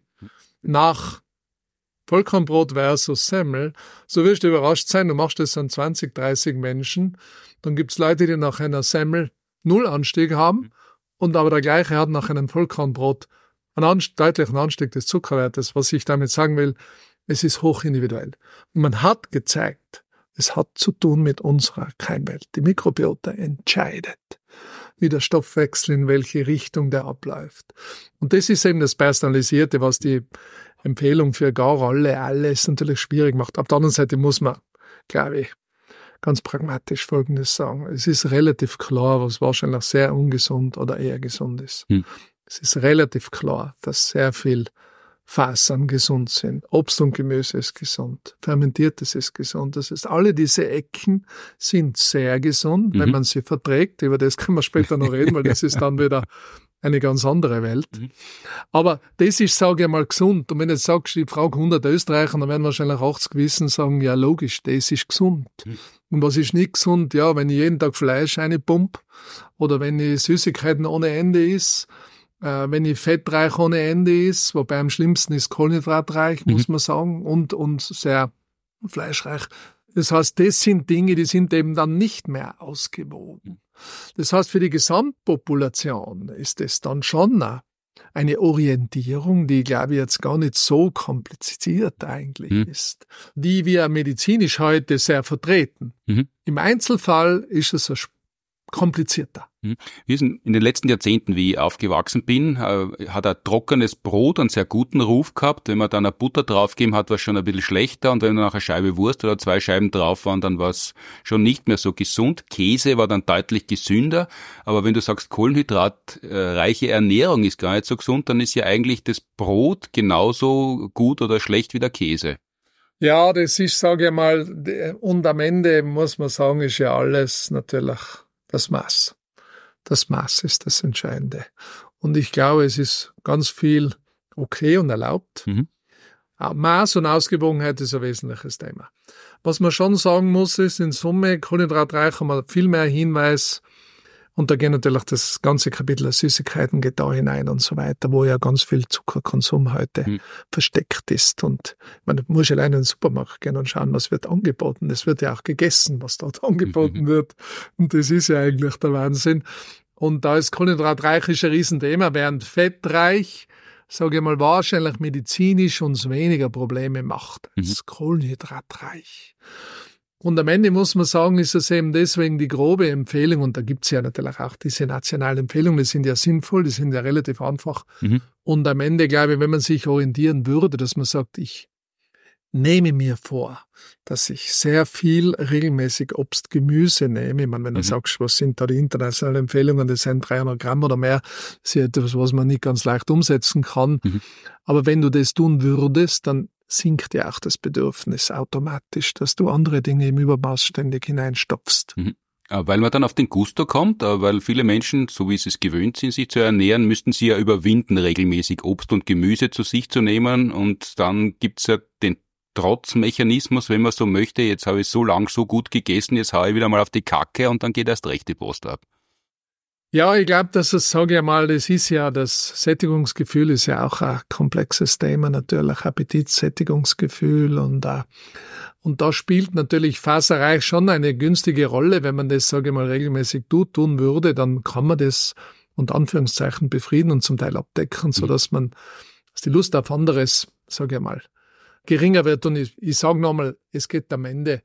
nach Vollkornbrot versus Semmel, so wirst du überrascht sein, du machst das an 20, 30 Menschen, dann gibt es Leute, die nach einer Semmel 0 Anstieg haben und aber der gleiche hat nach einem Vollkornbrot einen deutlichen Anstieg des Zuckerwertes. Was ich damit sagen will, es ist hochindividuell. Und man hat gezeigt, es hat zu tun mit unserer Keimwelt. Die Mikrobiota entscheidet, wie der Stoffwechsel, in welche Richtung der abläuft. Und das ist eben das Personalisierte, was die Empfehlung für gar alles natürlich schwierig macht. Auf der anderen Seite muss man, glaube ich, ganz pragmatisch Folgendes sagen. Es ist relativ klar, was wahrscheinlich sehr ungesund oder eher gesund ist. Es ist relativ klar, dass sehr viel Fasern gesund sind. Obst und Gemüse ist gesund. Fermentiertes ist gesund. Das heißt, alle diese Ecken sind sehr gesund, wenn man sie verträgt. Über das können wir später noch reden, weil das ist dann wieder eine ganz andere Welt. Aber das ist, sage ich mal, gesund. Und wenn du jetzt sagst, ich frage 100 Österreicher, dann werden wahrscheinlich 80 Gewissen sagen, ja logisch, das ist gesund. Und was ist nicht gesund? Ja, wenn ich jeden Tag Fleisch reinpumpe oder wenn ich Süßigkeiten ohne Ende isst, wenn ich fettreich ohne Ende ist, wobei am schlimmsten ist kohlenhydratreich, muss man sagen, und sehr fleischreich. Das heißt, das sind Dinge, die sind eben dann nicht mehr ausgewogen. Das heißt, für die Gesamtpopulation ist es dann schon eine Orientierung, die, glaube ich, jetzt gar nicht so kompliziert eigentlich ist, die wir medizinisch heute sehr vertreten. Im Einzelfall ist es komplizierter. Wie ist in den letzten Jahrzehnten, wie ich aufgewachsen bin, hat ein trockenes Brot einen sehr guten Ruf gehabt. Wenn man dann eine Butter draufgegeben hat, war es schon ein bisschen schlechter. Und wenn dann noch eine Scheibe Wurst oder 2 Scheiben drauf waren, dann war es schon nicht mehr so gesund. Käse war dann deutlich gesünder. Aber wenn du sagst, kohlenhydratreiche Ernährung ist gar nicht so gesund, dann ist ja eigentlich das Brot genauso gut oder schlecht wie der Käse. Ja, das ist, sage ich mal, und am Ende muss man sagen, ist ja alles natürlich das Maß. Das Maß ist das Entscheidende. Und ich glaube, es ist ganz viel okay und erlaubt. Maß und Ausgewogenheit ist ein wesentliches Thema. Was man schon sagen muss, ist, in Summe, kohlenhydratreich haben wir viel mehr Hinweis. Und da geht natürlich das ganze Kapitel der Süßigkeiten geht da hinein und so weiter, wo ja ganz viel Zuckerkonsum heute versteckt ist. Und man muss allein in den Supermarkt gehen und schauen, was wird angeboten. Das wird ja auch gegessen, was dort angeboten wird. Und das ist ja eigentlich der Wahnsinn. Und da ist kohlenhydratreich ein Riesenthema, während fettreich, sage ich mal, wahrscheinlich medizinisch uns weniger Probleme macht als kohlenhydratreich. Und am Ende muss man sagen, ist es eben deswegen die grobe Empfehlung, und da gibt es ja natürlich auch diese nationalen Empfehlungen, die sind ja sinnvoll, die sind ja relativ einfach. Und am Ende, glaube ich, wenn man sich orientieren würde, dass man sagt, ich nehme mir vor, dass ich sehr viel regelmäßig Obst, Gemüse nehme. Ich meine, wenn du sagst, was sind da die internationalen Empfehlungen, das sind 300 Gramm oder mehr, das ist ja etwas, was man nicht ganz leicht umsetzen kann. Aber wenn du das tun würdest, dann sinkt ja auch das Bedürfnis automatisch, dass du andere Dinge im Übermaß ständig hineinstopfst. Weil man dann auf den Gusto kommt, weil viele Menschen, so wie sie es gewöhnt sind, sich zu ernähren, müssten sie ja überwinden, regelmäßig Obst und Gemüse zu sich zu nehmen. Und dann gibt's ja den Trotzmechanismus, wenn man so möchte, jetzt habe ich so lang so gut gegessen, jetzt haue ich wieder mal auf die Kacke und dann geht erst recht die Post ab. Ja, ich glaube, dass es, sage ich mal, das Sättigungsgefühl ist ja auch ein komplexes Thema natürlich, Appetitsättigungsgefühl und da spielt natürlich faserreich schon eine günstige Rolle, wenn man das, sage ich mal, regelmäßig tun würde, dann kann man das unter Anführungszeichen befrieden und zum Teil abdecken, so dass die Lust auf anderes, sage ich mal, geringer wird. Und ich sage nochmal, es geht am Ende,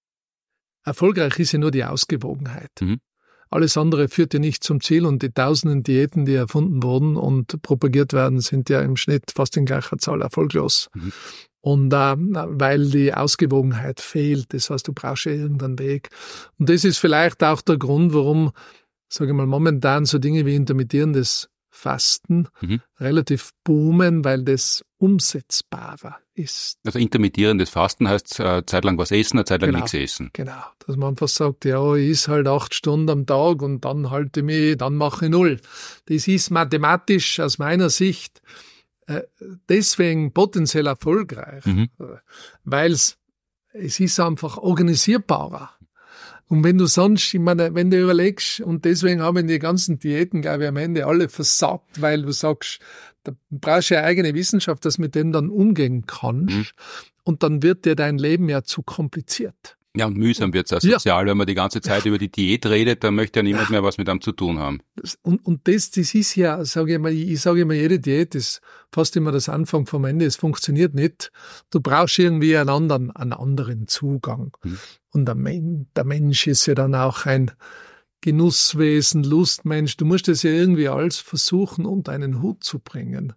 erfolgreich ist ja nur die Ausgewogenheit. Alles andere führt ja nicht zum Ziel und die tausenden Diäten, die erfunden wurden und propagiert werden, sind ja im Schnitt fast in gleicher Zahl erfolglos. Und weil die Ausgewogenheit fehlt, das heißt, du brauchst ja irgendeinen Weg. Und das ist vielleicht auch der Grund, warum, sage ich mal, momentan so Dinge wie intermittierendes Fasten relativ boomen, weil das umsetzbarer ist. Also intermittierendes Fasten heißt zeitlang was essen, eine Zeit lang nichts essen. Genau, dass man einfach sagt, ja, ich esse halt 8 Stunden am Tag und dann halte ich mich, dann mache ich 0. Das ist mathematisch aus meiner Sicht deswegen potenziell erfolgreich, weil es es ist einfach organisierbarer. Und wenn du sonst, ich meine, wenn du überlegst, und deswegen haben die ganzen Diäten, glaube ich, am Ende alle versagt, weil du sagst, da brauchst du ja eigene Wissenschaft, dass du mit dem dann umgehen kannst. Und dann wird dir dein Leben ja zu kompliziert. Ja, und mühsam wird's auch sozial, wenn man die ganze Zeit über die Diät redet, dann möchte ja niemand mehr was mit einem zu tun haben. Und das ist ja, ich sage immer, jede Diät ist fast immer das Anfang vom Ende. Es funktioniert nicht. Du brauchst irgendwie einen anderen Zugang. Und der Mensch ist ja dann auch ein Genusswesen, Lustmensch. Du musst das ja irgendwie alles versuchen, unter einen Hut zu bringen.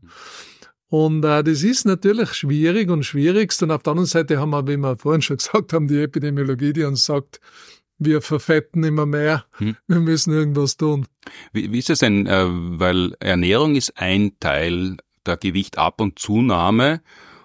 Und das ist natürlich schwierig und schwierigst. Und auf der anderen Seite haben wir, wie wir vorhin schon gesagt haben, die Epidemiologie, die uns sagt, wir verfetten immer mehr, wir müssen irgendwas tun. Wie ist es denn, weil Ernährung ist ein Teil der Gewichtab- und Zunahme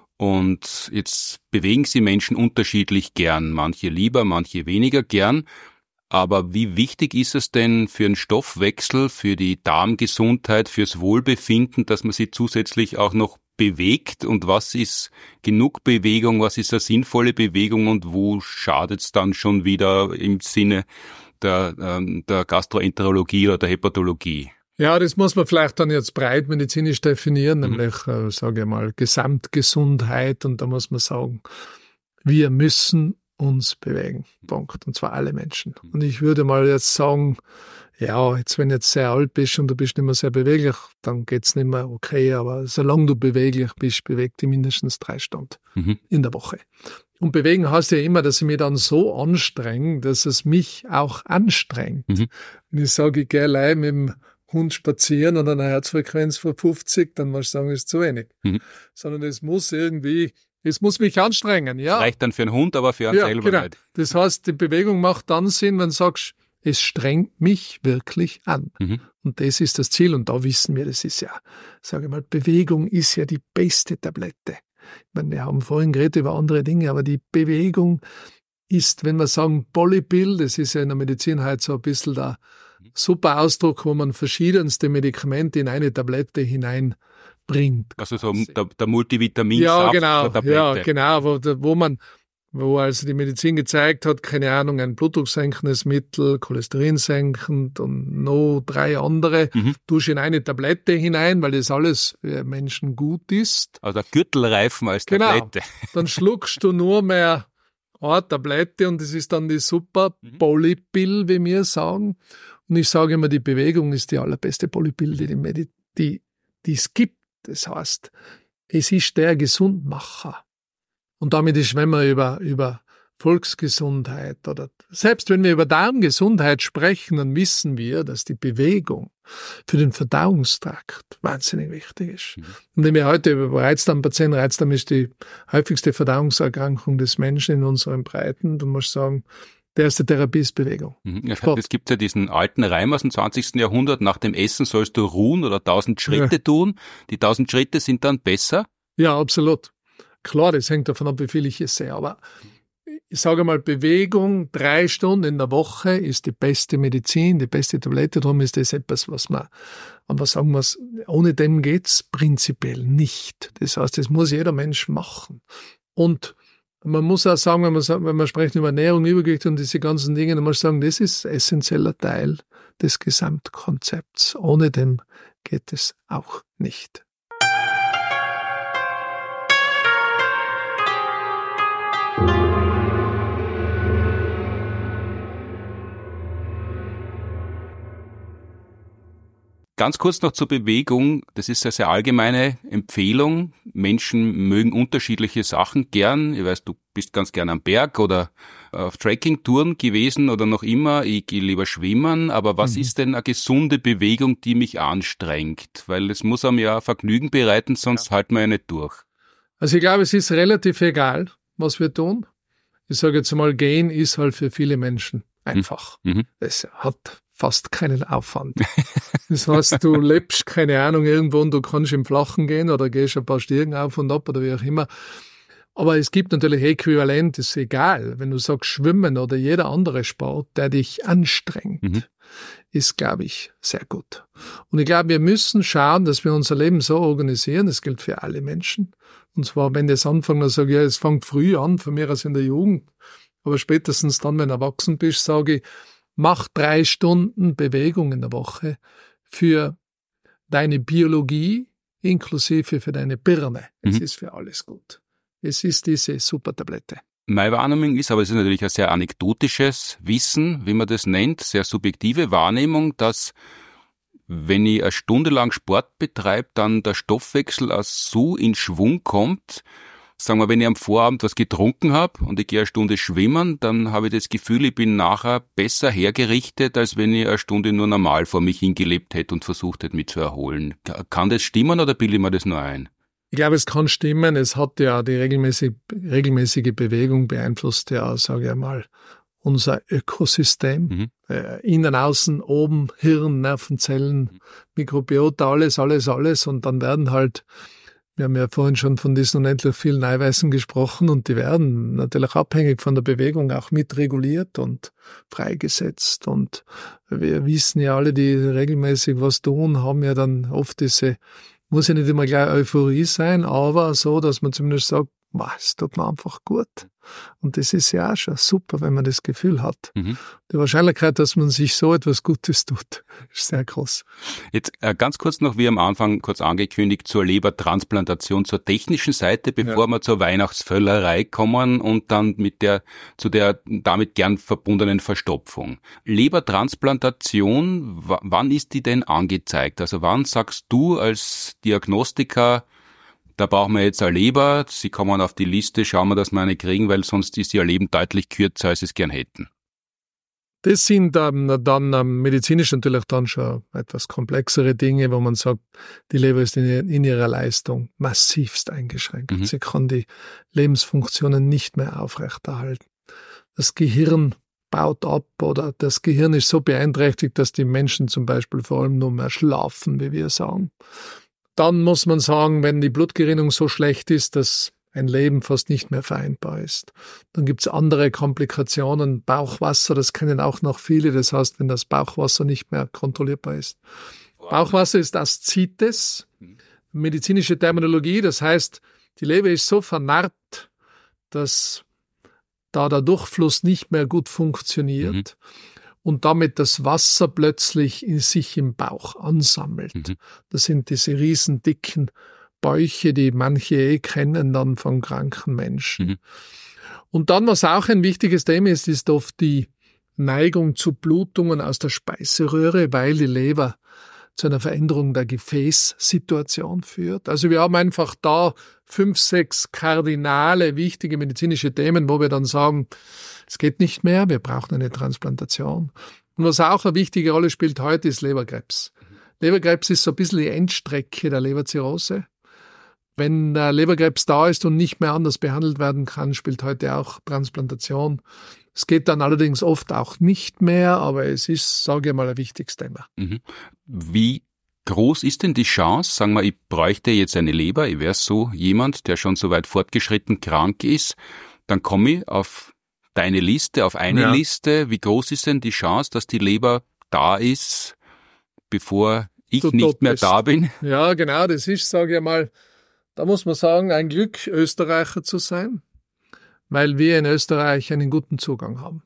und jetzt bewegen sich Menschen unterschiedlich gern, manche lieber, manche weniger gern. Aber wie wichtig ist es denn für den Stoffwechsel, für die Darmgesundheit, fürs Wohlbefinden, dass man sich zusätzlich auch noch bewegt? Und was ist genug Bewegung, was ist eine sinnvolle Bewegung und wo schadet es dann schon wieder im Sinne der Gastroenterologie oder der Hepatologie? Ja, das muss man vielleicht dann jetzt breit medizinisch definieren, nämlich, sage ich mal, Gesamtgesundheit. Und da muss man sagen, wir müssen uns bewegen. Punkt. Und zwar alle Menschen. Und ich würde mal jetzt sagen, ja, jetzt wenn du jetzt sehr alt bist und du bist nicht mehr sehr beweglich, dann geht's nicht mehr okay, aber solange du beweglich bist, beweg dich mindestens 3 Stunden in der Woche. Und bewegen heißt ja immer, dass ich mich dann so anstrenge, dass es mich auch anstrengt. Wenn ich sage, ich gehe allein mit dem Hund spazieren und eine Herzfrequenz von 50, dann muss ich sagen, das ist zu wenig. Sondern es muss mich anstrengen, ja. Reicht dann für einen Hund, aber für einen selber genau. nicht. Das heißt, die Bewegung macht dann Sinn, wenn du sagst, es strengt mich wirklich an. Und das ist das Ziel. Und da wissen wir, das ist ja, sage ich mal, Bewegung ist ja die beste Tablette. Ich meine, wir haben vorhin geredet über andere Dinge, aber die Bewegung ist, wenn wir sagen Polypill, das ist ja in der Medizin halt so ein bisschen der super Ausdruck, wo man verschiedenste Medikamente in eine Tablette hineinbringt. Also so der Multivitaminsaft der Tablette. Ja, genau, wo also die Medizin gezeigt hat, keine Ahnung, ein blutdrucksenkendes Mittel, cholesterinsenkend und noch 3 andere, tust in eine Tablette hinein, weil das alles für Menschen gut ist. Also der Gürtelreifen als Tablette. Dann schluckst du nur mehr eine Tablette und das ist dann die super Polypill, wie wir sagen. Und ich sage immer, die Bewegung ist die allerbeste Polypill, die es gibt. Das heißt, es ist der Gesundmacher. Und damit ist, wenn wir über Volksgesundheit oder selbst wenn wir über Darmgesundheit sprechen, dann wissen wir, dass die Bewegung für den Verdauungstrakt wahnsinnig wichtig ist. Und wenn wir heute über Reizdarmpatienten, Reizdarm ist die häufigste Verdauungserkrankung des Menschen in unseren Breiten, du musst sagen, die erste Therapie ist Bewegung. Es gibt ja diesen alten Reim aus dem 20. Jahrhundert, nach dem Essen sollst du ruhen oder 1000 Schritte tun. Die 1000 Schritte sind dann besser? Ja, absolut. Klar, das hängt davon ab, wie viel ich esse, aber ich sage mal, Bewegung 3 Stunden in der Woche ist die beste Medizin, die beste Tablette. Darum ist das etwas, was man einfach sagen muss, ohne dem geht's prinzipiell nicht. Das heißt, das muss jeder Mensch machen. Und man muss auch sagen, wenn man spricht über Ernährung, Übergewicht und diese ganzen Dinge, dann muss man sagen, das ist ein essentieller Teil des Gesamtkonzepts. Ohne dem geht es auch nicht. Ganz kurz noch zur Bewegung. Das ist eine sehr allgemeine Empfehlung. Menschen mögen unterschiedliche Sachen gern. Ich weiß, du bist ganz gern am Berg oder auf Trekkingtouren gewesen oder noch immer. Ich gehe lieber schwimmen. Aber was ist denn eine gesunde Bewegung, die mich anstrengt? Weil es muss einem ja Vergnügen bereiten, sonst halten wir ja nicht durch. Also ich glaube, es ist relativ egal, was wir tun. Ich sage jetzt mal, gehen ist halt für viele Menschen einfach. Es hat fast keinen Aufwand. Das heißt, du lebst, keine Ahnung, irgendwo und du kannst im Flachen gehen oder gehst ein paar Stiegen auf und ab oder wie auch immer. Aber es gibt natürlich Äquivalent, ist egal. Wenn du sagst Schwimmen oder jeder andere Sport, der dich anstrengt, ist, glaube ich, sehr gut. Und ich glaube, wir müssen schauen, dass wir unser Leben so organisieren, das gilt für alle Menschen. Und zwar, wenn das anfangen, dann sage ich, ja, es fängt früh an, von mir aus in der Jugend, aber spätestens dann, wenn du erwachsen bist, sage ich, mach 3 Stunden Bewegung in der Woche für deine Biologie, inklusive für deine Birne. Es ist für alles gut. Es ist diese Supertablette. Meine Wahrnehmung ist, aber es ist natürlich ein sehr anekdotisches Wissen, wie man das nennt, sehr subjektive Wahrnehmung, dass wenn ich 1 Stunde lang Sport betreibe, dann der Stoffwechsel auch so in Schwung kommt. Sagen wir, wenn ich am Vorabend was getrunken habe und ich gehe 1 Stunde schwimmen, dann habe ich das Gefühl, ich bin nachher besser hergerichtet, als wenn ich 1 Stunde nur normal vor mich hingelebt hätte und versucht hätte, mich zu erholen. Kann das stimmen oder bilde ich mir das nur ein? Ich glaube, es kann stimmen. Es hat ja die regelmäßige Bewegung beeinflusst ja, sage ich mal, unser Ökosystem. Innen, außen, oben, Hirn, Nervenzellen, Mikrobiota, alles. Und dann werden halt, wir haben ja vorhin schon von diesen unendlich vielen Eiweißen gesprochen und die werden natürlich abhängig von der Bewegung auch mitreguliert und freigesetzt. Und wir wissen ja alle, die regelmäßig was tun, haben ja dann oft diese, muss ja nicht immer gleich Euphorie sein, aber so, dass man zumindest sagt, es tut mir einfach gut. Und das ist ja auch schon super, wenn man das Gefühl hat. Die Wahrscheinlichkeit, dass man sich so etwas Gutes tut, ist sehr groß. Jetzt ganz kurz noch, wie am Anfang kurz angekündigt, zur Lebertransplantation, zur technischen Seite, bevor wir zur Weihnachtsvöllerei kommen und dann zu der damit gern verbundenen Verstopfung. Lebertransplantation, wann ist die denn angezeigt? Also wann sagst du als Diagnostiker, da brauchen wir jetzt eine Leber, Sie kommen auf die Liste, schauen wir, dass wir eine kriegen, weil sonst ist Ihr Leben deutlich kürzer, als Sie es gern hätten. Das sind dann medizinisch natürlich dann schon etwas komplexere Dinge, wo man sagt, die Leber ist in ihrer Leistung massivst eingeschränkt. Sie kann die Lebensfunktionen nicht mehr aufrechterhalten. Das Gehirn baut ab oder das Gehirn ist so beeinträchtigt, dass die Menschen zum Beispiel vor allem nur mehr schlafen, wie wir sagen. Dann muss man sagen, wenn die Blutgerinnung so schlecht ist, dass ein Leben fast nicht mehr vereinbar ist. Dann gibt's andere Komplikationen, Bauchwasser, das kennen auch noch viele. Das heißt, wenn das Bauchwasser nicht mehr kontrollierbar ist. Bauchwasser ist Aszites, medizinische Terminologie. Das heißt, die Leber ist so vernarbt, dass da der Durchfluss nicht mehr gut funktioniert. Und damit das Wasser plötzlich in sich im Bauch ansammelt. Das sind diese riesen dicken Bäuche, die manche kennen dann von kranken Menschen. Und dann, was auch ein wichtiges Thema ist, ist oft die Neigung zu Blutungen aus der Speiseröhre, weil die Leber zu einer Veränderung der Gefäßsituation führt. Also wir haben einfach da 5, 6 kardinale, wichtige medizinische Themen, wo wir dann sagen, es geht nicht mehr, wir brauchen eine Transplantation. Und was auch eine wichtige Rolle spielt heute, ist Leberkrebs. Leberkrebs ist so ein bisschen die Endstrecke der Leberzirrhose. Wenn der Leberkrebs da ist und nicht mehr anders behandelt werden kann, spielt heute auch Transplantation. Es geht dann allerdings oft auch nicht mehr, aber es ist, sage ich mal, ein wichtiges Thema. Wie groß ist denn die Chance, sagen wir, ich bräuchte jetzt eine Leber, ich wäre so jemand, der schon so weit fortgeschritten krank ist, dann komme ich auf deine Liste, auf eine Liste. Wie groß ist denn die Chance, dass die Leber da ist, bevor ich nicht mehr da bin? Ja, genau, das ist, sage ich mal, da muss man sagen, ein Glück, Österreicher zu sein, weil wir in Österreich einen guten Zugang haben.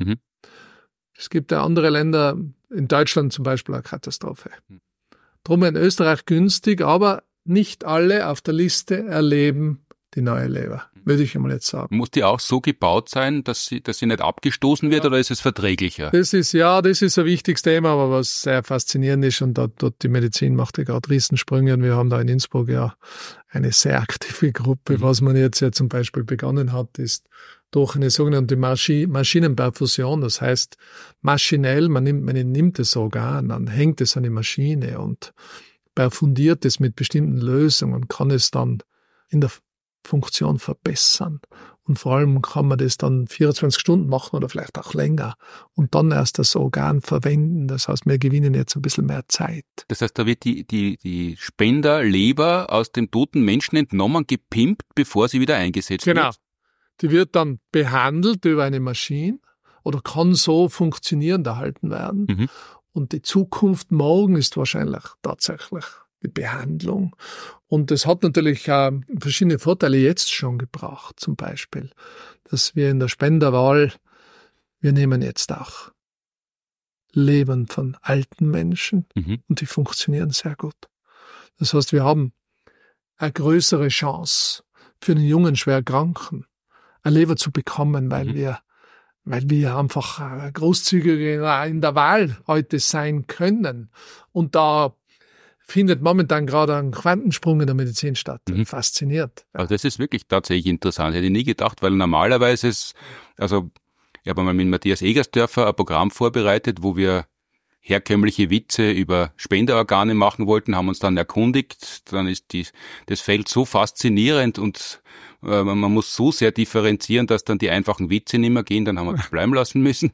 Es gibt ja andere Länder, in Deutschland zum Beispiel eine Katastrophe. Drum in Österreich günstig, aber nicht alle auf der Liste erleben die neue Leber, würde ich einmal jetzt sagen. Muss die auch so gebaut sein, dass sie nicht abgestoßen wird, oder ist es verträglicher? Das ist ein wichtiges Thema, aber was sehr faszinierend ist, und dort die Medizin macht ja gerade Riesensprünge, und wir haben da in Innsbruck ja eine sehr aktive Gruppe. Was man jetzt ja zum Beispiel begonnen hat, ist durch eine sogenannte Maschinenperfusion, das heißt maschinell, man nimmt das Organ, dann hängt es an die Maschine und perfundiert es mit bestimmten Lösungen, kann es dann in der Funktion verbessern. Und vor allem kann man das dann 24 Stunden machen oder vielleicht auch länger und dann erst das Organ verwenden. Das heißt, wir gewinnen jetzt ein bisschen mehr Zeit. Das heißt, da wird die Spenderleber aus dem toten Menschen entnommen, gepimpt, bevor sie wieder eingesetzt wird? Genau. Die wird dann behandelt über eine Maschine oder kann so funktionierend erhalten werden. Mhm. Und die Zukunft morgen ist wahrscheinlich tatsächlich die Behandlung. Und das hat natürlich verschiedene Vorteile jetzt schon gebracht. Zum Beispiel, dass wir in der Spenderwahl, wir nehmen jetzt auch Leben von alten Menschen und die funktionieren sehr gut. Das heißt, wir haben eine größere Chance für einen jungen Schwerkranken, ein Leber zu bekommen, weil wir einfach großzügiger in der Wahl heute sein können. Und da findet momentan gerade ein Quantensprung in der Medizin statt. Fasziniert. Also das ist wirklich tatsächlich interessant. Hätte ich nie gedacht, weil normalerweise ich habe einmal mit Matthias Egersdörfer ein Programm vorbereitet, wo wir herkömmliche Witze über Spenderorgane machen wollten, haben uns dann erkundigt. Dann ist das Feld so faszinierend und man muss so sehr differenzieren, dass dann die einfachen Witze nicht mehr gehen. Dann haben wir das bleiben lassen müssen.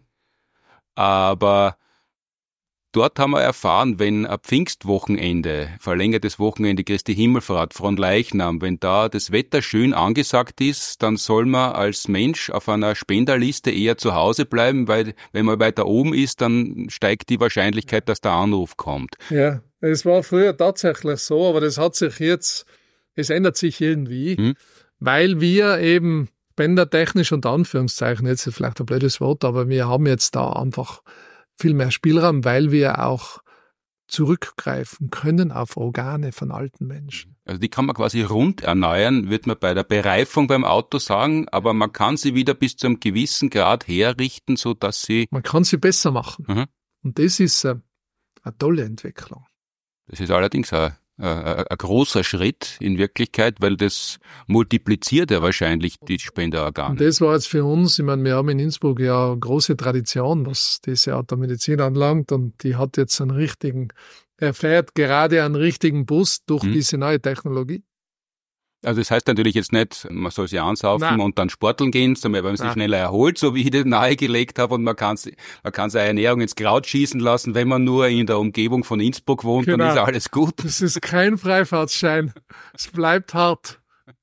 Aber dort haben wir erfahren, wenn ein Pfingstwochenende, verlängertes Wochenende Christi Himmelfahrt, Fronleichnam, wenn da das Wetter schön angesagt ist, dann soll man als Mensch auf einer Spenderliste eher zu Hause bleiben, weil wenn man weiter oben ist, dann steigt die Wahrscheinlichkeit, dass der Anruf kommt. Ja, es war früher tatsächlich so, aber das hat sich jetzt, es ändert sich irgendwie, weil wir eben spendertechnisch unter Anführungszeichen, jetzt ist vielleicht ein blödes Wort, aber wir haben jetzt da einfach viel mehr Spielraum, weil wir auch zurückgreifen können auf Organe von alten Menschen. Also die kann man quasi rund erneuern, wird man bei der Bereifung beim Auto sagen, aber man kann sie wieder bis zu einem gewissen Grad herrichten, so dass sie... Man kann sie besser machen. Und das ist eine tolle Entwicklung. Das ist allerdings ein großer Schritt in Wirklichkeit, weil das multipliziert ja wahrscheinlich die Spenderorgane. Und das war jetzt für uns, ich meine, wir haben in Innsbruck ja eine große Tradition, was diese Art der Medizin anlangt, und die hat jetzt er fährt gerade einen richtigen Bus durch diese neue Technologie. Also das heißt natürlich jetzt nicht, man soll sie ansaufen und dann sporteln gehen, sondern wenn man sich schneller erholt, so wie ich das nahegelegt habe, und man kann seine Ernährung ins Kraut schießen lassen, wenn man nur in der Umgebung von Innsbruck wohnt, dann ist alles gut. Das ist kein Freifahrtschein. Es bleibt hart.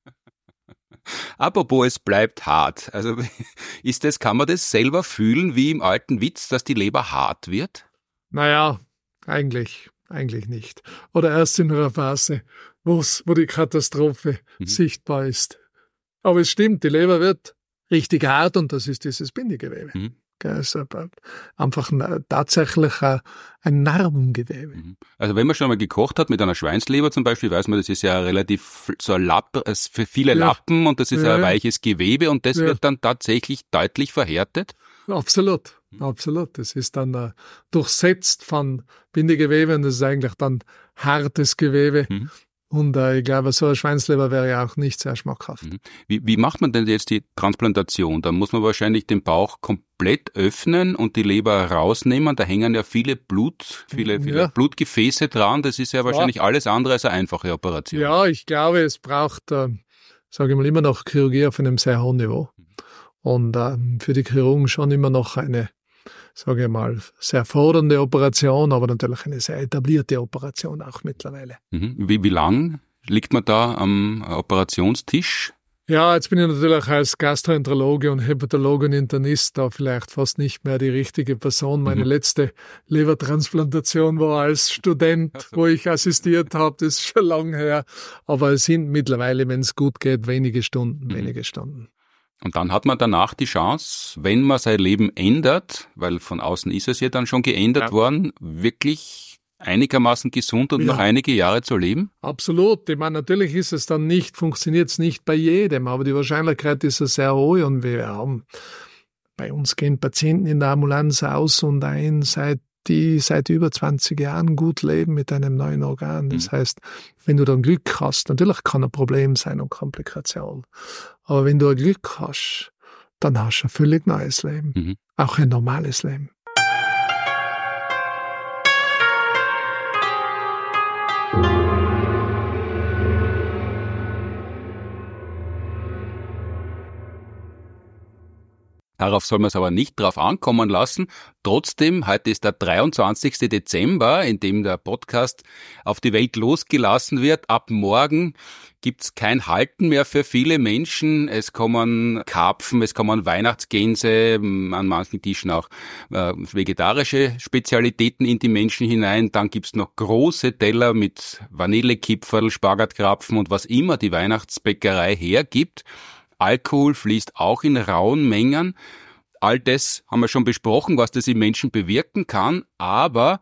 Apropos, es bleibt hart. Also kann man das selber fühlen, wie im alten Witz, dass die Leber hart wird? Naja, eigentlich nicht. Oder erst in einer Phase, wo die Katastrophe sichtbar ist. Aber es stimmt, die Leber wird richtig hart, und das ist dieses Bindegewebe. Es ist einfach tatsächlich ein Narbengewebe. Also wenn man schon mal gekocht hat mit einer Schweinsleber zum Beispiel, weiß man, das ist ja relativ so ein für viele Lappen, und das ist ein weiches Gewebe, und das wird dann tatsächlich deutlich verhärtet. Absolut. Das ist dann durchsetzt von Bindegewebe, und das ist eigentlich dann hartes Gewebe. Und ich glaube, so eine Schweinsleber wäre ja auch nicht sehr schmackhaft. Wie macht man denn jetzt die Transplantation? Da muss man wahrscheinlich den Bauch komplett öffnen und die Leber rausnehmen. Da hängen ja viele Blutgefäße dran. Das ist ja wahrscheinlich alles andere als eine einfache Operation. Ja, ich glaube, es braucht, sage ich mal, immer noch Chirurgie auf einem sehr hohen Niveau. Und für die Chirurgen schon immer noch eine, sage ich mal, sehr fordernde Operation, aber natürlich eine sehr etablierte Operation auch mittlerweile. Wie lang liegt man da am Operationstisch? Ja, jetzt bin ich natürlich als Gastroenterologe und Hepatologe und Internist da vielleicht fast nicht mehr die richtige Person. Meine letzte Lebertransplantation war als Student, wo ich assistiert habe. Das ist schon lange her. Aber es sind mittlerweile, wenn es gut geht, wenige Stunden. Und dann hat man danach die Chance, wenn man sein Leben ändert, weil von außen ist es ja dann schon geändert worden, wirklich einigermaßen gesund und noch einige Jahre zu leben? Absolut. Ich meine, natürlich funktioniert es nicht bei jedem, aber die Wahrscheinlichkeit ist ja sehr hoch, und bei uns gehen Patienten in der Ambulanz aus und ein, die seit über 20 Jahren gut leben mit einem neuen Organ. Das heißt, wenn du dann Glück hast, natürlich kann ein Problem sein und Komplikation, aber wenn du ein Glück hast, dann hast du ein völlig neues Leben, auch ein normales Leben. Darauf soll man es aber nicht drauf ankommen lassen. Trotzdem, heute ist der 23. Dezember, in dem der Podcast auf die Welt losgelassen wird. Ab morgen gibt's kein Halten mehr für viele Menschen. Es kommen Karpfen, es kommen Weihnachtsgänse, an manchen Tischen auch vegetarische Spezialitäten in die Menschen hinein. Dann gibt's noch große Teller mit Vanillekipferl, Spagatkrapfen und was immer die Weihnachtsbäckerei hergibt. Alkohol fließt auch in rauen Mengen. All das haben wir schon besprochen, was das im Menschen bewirken kann. Aber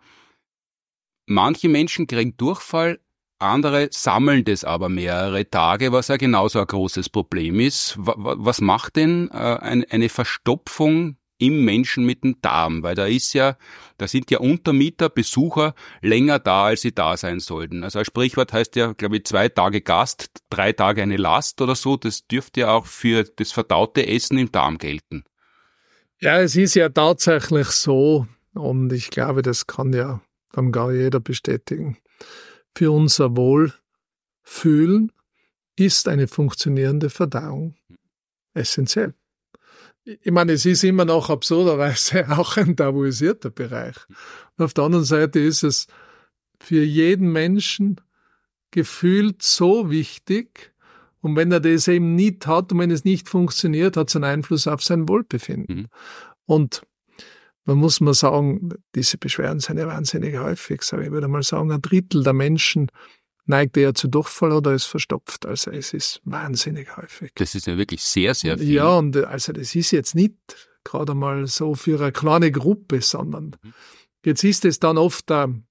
manche Menschen kriegen Durchfall, andere sammeln das aber mehrere Tage, was ja genauso ein großes Problem ist. Was macht denn eine Verstopfung im Menschen mit dem Darm? Weil da sind ja Untermieter, Besucher länger da, als sie da sein sollten. Also ein Sprichwort heißt ja, glaube ich, 2 Tage Gast, 3 Tage eine Last oder so. Das dürfte ja auch für das verdaute Essen im Darm gelten. Ja, es ist ja tatsächlich so, und ich glaube, das kann ja dann gar jeder bestätigen. Für unser Wohlfühlen ist eine funktionierende Verdauung essentiell. Ich meine, es ist immer noch absurderweise auch ein tabuisierter Bereich. Und auf der anderen Seite ist es für jeden Menschen gefühlt so wichtig. Und wenn er das eben nicht hat und wenn es nicht funktioniert, hat es einen Einfluss auf sein Wohlbefinden. Mhm. Und man muss mal sagen, diese Beschwerden sind ja wahnsinnig häufig. So, ich würde mal sagen, 1/3 der Menschen neigt eher zu Durchfall oder ist verstopft. Also es ist wahnsinnig häufig. Das ist ja wirklich sehr, sehr viel. Ja, und also das ist jetzt nicht gerade mal so für eine kleine Gruppe, sondern jetzt ist es dann oft ein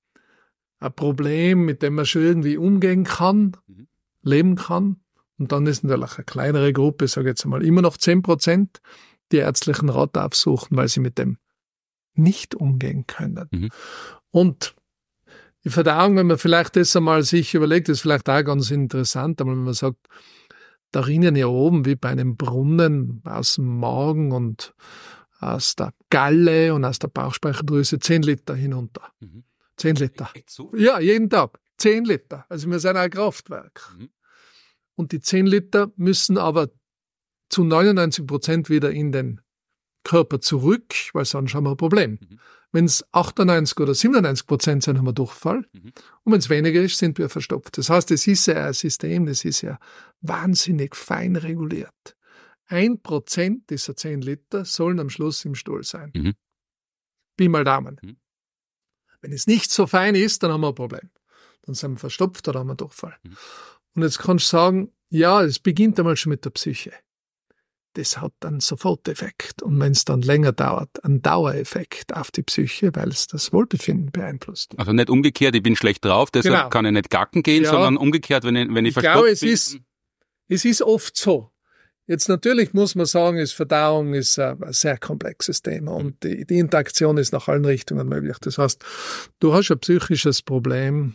Problem, mit dem man schon irgendwie umgehen kann, leben kann. Und dann ist natürlich eine kleinere Gruppe, sage ich jetzt mal, immer noch 10%, die ärztlichen Rat aufsuchen, weil sie mit dem nicht umgehen können. Mhm. Und die Verdauung, wenn man vielleicht das einmal sich überlegt, ist vielleicht auch ganz interessant, aber wenn man sagt, da rinnen ja oben wie bei einem Brunnen aus dem Magen und aus der Galle und aus der Bauchspeicheldrüse 10 Liter hinunter. Mhm. 10 Liter. So? Ja, jeden Tag. 10 Liter. Also wir sind ein Kraftwerk. Mhm. Und die 10 Liter müssen aber zu 99% wieder in den Körper zurück, weil sonst haben wir ein Problem. Mhm. Wenn es 98 oder 97% sind, haben wir Durchfall. Mhm. Und wenn es weniger ist, sind wir verstopft. Das heißt, es ist ja ein System, das ist ja wahnsinnig fein reguliert. 1% dieser 10 Liter sollen am Schluss im Stuhl sein. Mhm. Pi mal Daumen. Mhm. Wenn es nicht so fein ist, dann haben wir ein Problem. Dann sind wir verstopft oder haben wir Durchfall. Mhm. Und jetzt kannst du sagen, ja, es beginnt einmal schon mit der Psyche. Das hat einen Soforteffekt. Und wenn es dann länger dauert, einen Dauereffekt auf die Psyche, weil es das Wohlbefinden beeinflusst. Also nicht umgekehrt, ich bin schlecht drauf, deshalb kann ich nicht gacken gehen, ja, sondern umgekehrt, wenn ich verstopft bin. Es ist oft so. Jetzt natürlich muss man sagen, Verdauung ist ein sehr komplexes Thema und die Interaktion ist nach allen Richtungen möglich. Das heißt, du hast ein psychisches Problem,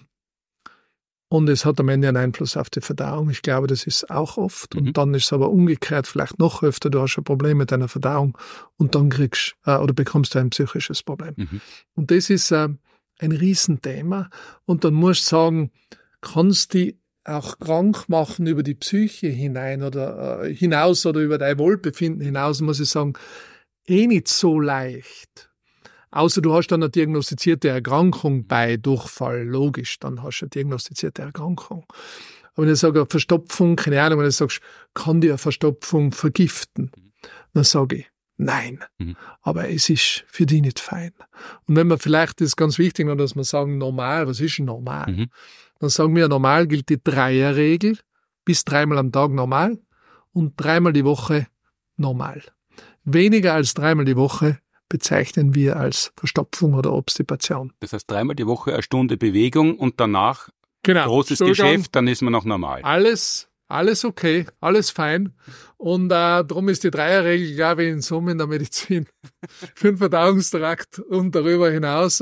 und es hat am Ende einen Einfluss auf die Verdauung. Ich glaube, das ist auch oft. Und dann ist es aber umgekehrt vielleicht noch öfter. Du hast ein Problem mit deiner Verdauung und dann bekommst du ein psychisches Problem. Mhm. Und das ist ein Riesenthema. Und dann musst du sagen, kannst du auch krank machen über die Psyche hinein oder hinaus oder über dein Wohlbefinden hinaus, muss ich sagen, nicht so leicht. Außer du hast dann eine diagnostizierte Erkrankung bei Durchfall, logisch, dann hast du eine diagnostizierte Erkrankung. Aber wenn ich sage, eine Verstopfung, keine Ahnung, wenn du sagst, kann die eine Verstopfung vergiften? Dann sage ich, nein. Mhm. Aber es ist für die nicht fein. Und wenn man vielleicht, das ist ganz wichtig, dass wir sagen, normal, was ist denn normal? Mhm. Dann sagen wir, normal gilt die 3er-Regel, bis 3-mal am Tag normal und 3-mal die Woche normal. Weniger als 3-mal die Woche bezeichnen wir als Verstopfung oder Obstipation. Das heißt 3-mal die Woche eine Stunde Bewegung und danach großes Geschäft, dann ist man noch normal. Alles okay, alles fein. Und darum ist die 3er-Regel, glaube ich, in Summe in der Medizin für den Verdauungstrakt und darüber hinaus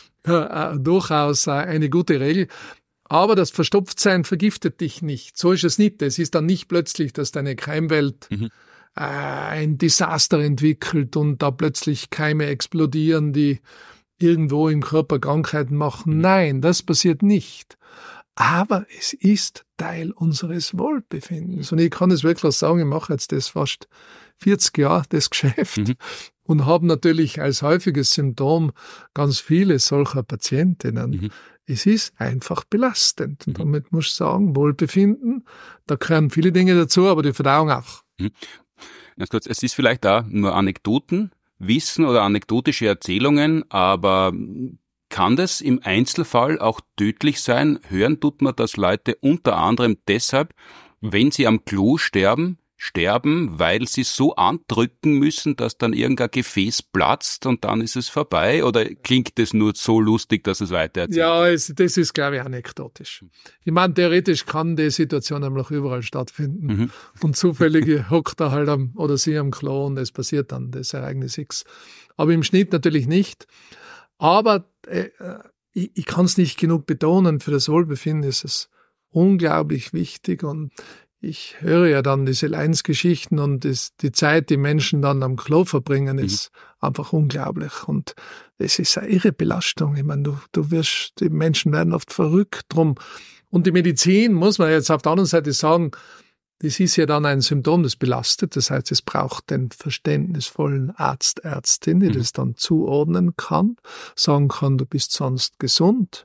durchaus eine gute Regel. Aber das Verstopftsein vergiftet dich nicht. So ist es nicht. Es ist dann nicht plötzlich, dass deine Keimwelt ein Desaster entwickelt und da plötzlich Keime explodieren, die irgendwo im Körper Krankheiten machen. Nein, das passiert nicht. Aber es ist Teil unseres Wohlbefindens. Und ich kann es wirklich sagen, ich mache jetzt das fast 40 Jahre, das Geschäft, und habe natürlich als häufiges Symptom ganz viele solcher Patientinnen. Es ist einfach belastend. Und damit muss ich sagen, Wohlbefinden, da gehören viele Dinge dazu, aber die Verdauung auch. Ganz kurz, es ist vielleicht da nur Anekdotenwissen oder anekdotische Erzählungen, aber kann das im Einzelfall auch tödlich sein? Hören tut man, dass Leute unter anderem deshalb, wenn sie am Klo sterben, weil sie so andrücken müssen, dass dann irgendein Gefäß platzt und dann ist es vorbei? Oder klingt das nur so lustig, dass es weitererzählt? Ja, das ist, glaube ich, anekdotisch. Ich meine, theoretisch kann die Situation nämlich überall stattfinden. Und zufällig hockt er halt oder sie am Klo und es passiert dann das Ereignis X. Aber im Schnitt natürlich nicht. Aber ich kann es nicht genug betonen, für das Wohlbefinden ist es unglaublich wichtig. Und ich höre ja dann diese Leidensgeschichten und die Zeit, die Menschen dann am Klo verbringen, ist einfach unglaublich. Und das ist eine irre Belastung. Ich meine, die Menschen werden oft verrückt drum. Und die Medizin, muss man jetzt auf der anderen Seite sagen, das ist ja dann ein Symptom, das belastet. Das heißt, es braucht den verständnisvollen Arzt, Ärztin, die das dann zuordnen kann, sagen kann, du bist sonst gesund.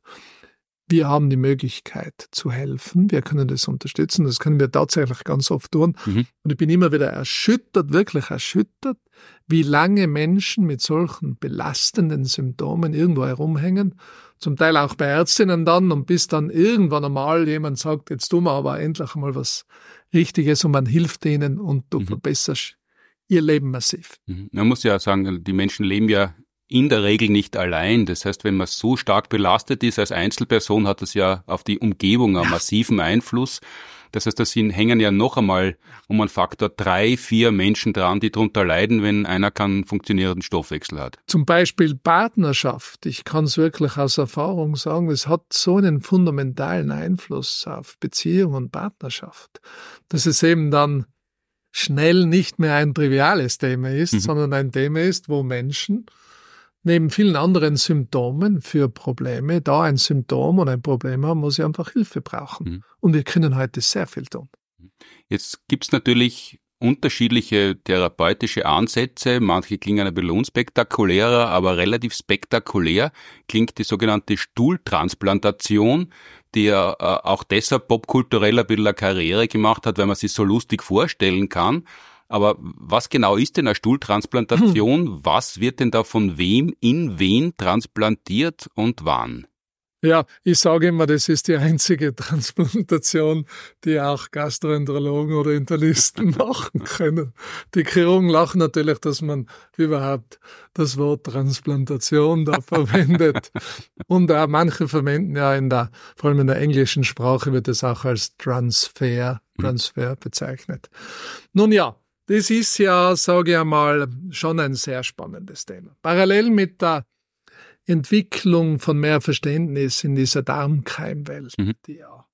Wir haben die Möglichkeit zu helfen. Wir können das unterstützen. Das können wir tatsächlich ganz oft tun. Und ich bin immer wieder wirklich erschüttert, wie lange Menschen mit solchen belastenden Symptomen irgendwo herumhängen. Zum Teil auch bei Ärztinnen dann und bis dann irgendwann einmal jemand sagt, jetzt tun wir aber endlich einmal was Richtiges und man hilft ihnen und du verbesserst ihr Leben massiv. Man muss ja sagen, die Menschen leben ja in der Regel nicht allein. Das heißt, wenn man so stark belastet ist als Einzelperson, hat das ja auf die Umgebung einen massiven Einfluss. Das heißt, da hängen ja noch einmal um einen Faktor 3, 4 Menschen dran, die darunter leiden, wenn einer keinen funktionierenden Stoffwechsel hat. Zum Beispiel Partnerschaft. Ich kann es wirklich aus Erfahrung sagen, das hat so einen fundamentalen Einfluss auf Beziehung und Partnerschaft, dass es eben dann schnell nicht mehr ein triviales Thema ist, sondern ein Thema ist, wo Menschen neben vielen anderen Symptomen für Probleme da ein Symptom und ein Problem haben, wo sie einfach Hilfe brauchen. Und wir können heute sehr viel tun. Jetzt gibt's natürlich unterschiedliche therapeutische Ansätze. Manche klingen ein bisschen unspektakulärer, aber relativ spektakulär klingt die sogenannte Stuhltransplantation, die ja auch deshalb popkulturell ein bisschen eine Karriere gemacht hat, weil man sich so lustig vorstellen kann. Aber was genau ist denn eine Stuhltransplantation? Was wird denn da von wem in wen transplantiert und wann? Ja, ich sage immer, das ist die einzige Transplantation, die auch Gastroenterologen oder Internisten machen können. Die Chirurgen lachen natürlich, dass man überhaupt das Wort Transplantation da verwendet. Und auch manche verwenden ja vor allem in der englischen Sprache wird das auch als Transfer bezeichnet. Nun ja, das ist ja, sage ich einmal, schon ein sehr spannendes Thema. Parallel mit der Entwicklung von mehr Verständnis in dieser Darmkeimwelt, die ja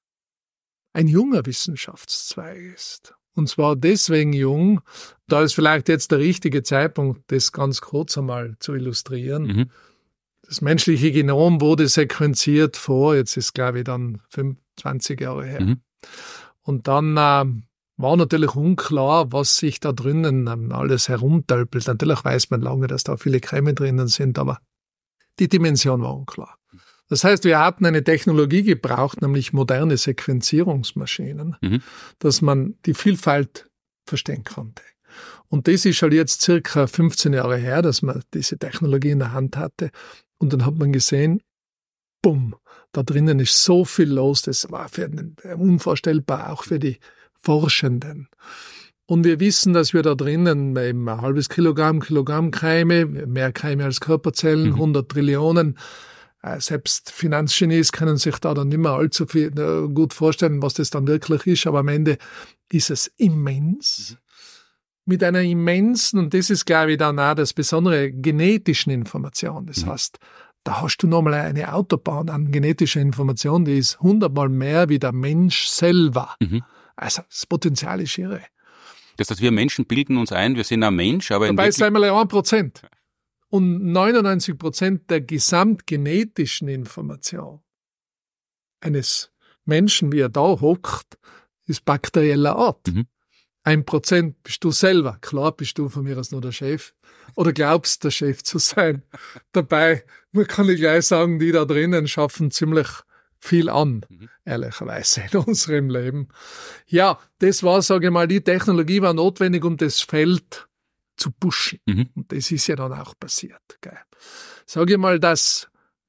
ein junger Wissenschaftszweig ist. Und zwar deswegen jung, da ist vielleicht jetzt der richtige Zeitpunkt, das ganz kurz einmal zu illustrieren. Das menschliche Genom wurde sequenziert jetzt ist glaube ich dann 25 Jahre her. Und dann war natürlich unklar, was sich da drinnen alles herumtölpelt. Natürlich weiß man lange, dass da viele Keime drinnen sind, aber die Dimension war unklar. Das heißt, wir hatten eine Technologie gebraucht, nämlich moderne Sequenzierungsmaschinen, dass man die Vielfalt verstehen konnte. Und das ist halt jetzt circa 15 Jahre her, dass man diese Technologie in der Hand hatte. Und dann hat man gesehen, bumm, da drinnen ist so viel los, das war unvorstellbar, auch für die Forschenden. Und wir wissen, dass wir da drinnen eben ein halbes Kilogramm Keime, mehr Keime als Körperzellen, 100 Trillionen. Selbst Finanzgenies können sich da dann nicht mehr allzu viel gut vorstellen, was das dann wirklich ist. Aber am Ende ist es immens. Mit einer immensen, und das ist, glaube ich, dann auch das Besondere, genetischen Information. Das heißt, da hast du nochmal eine Autobahn an genetischer Information, die ist 100-mal mehr wie der Mensch selber. Also das Potenzial ist irre. Das heißt, wir Menschen bilden uns ein, wir sind ein Mensch, aber dabei ist es einmal 1%. Und 99% der gesamtgenetischen Information eines Menschen, wie er da hockt, ist bakterieller Art. 1% bist du selber. Klar bist du von mir aus nur der Chef. Oder glaubst, der Chef zu sein. Dabei, man kann ich gleich sagen, die da drinnen schaffen ziemlich viel an, ehrlicherweise, in unserem Leben. Ja, das war, sage ich mal, die Technologie war notwendig, um das Feld zu pushen. Und das ist ja dann auch passiert. Gell. Sage ich mal, dass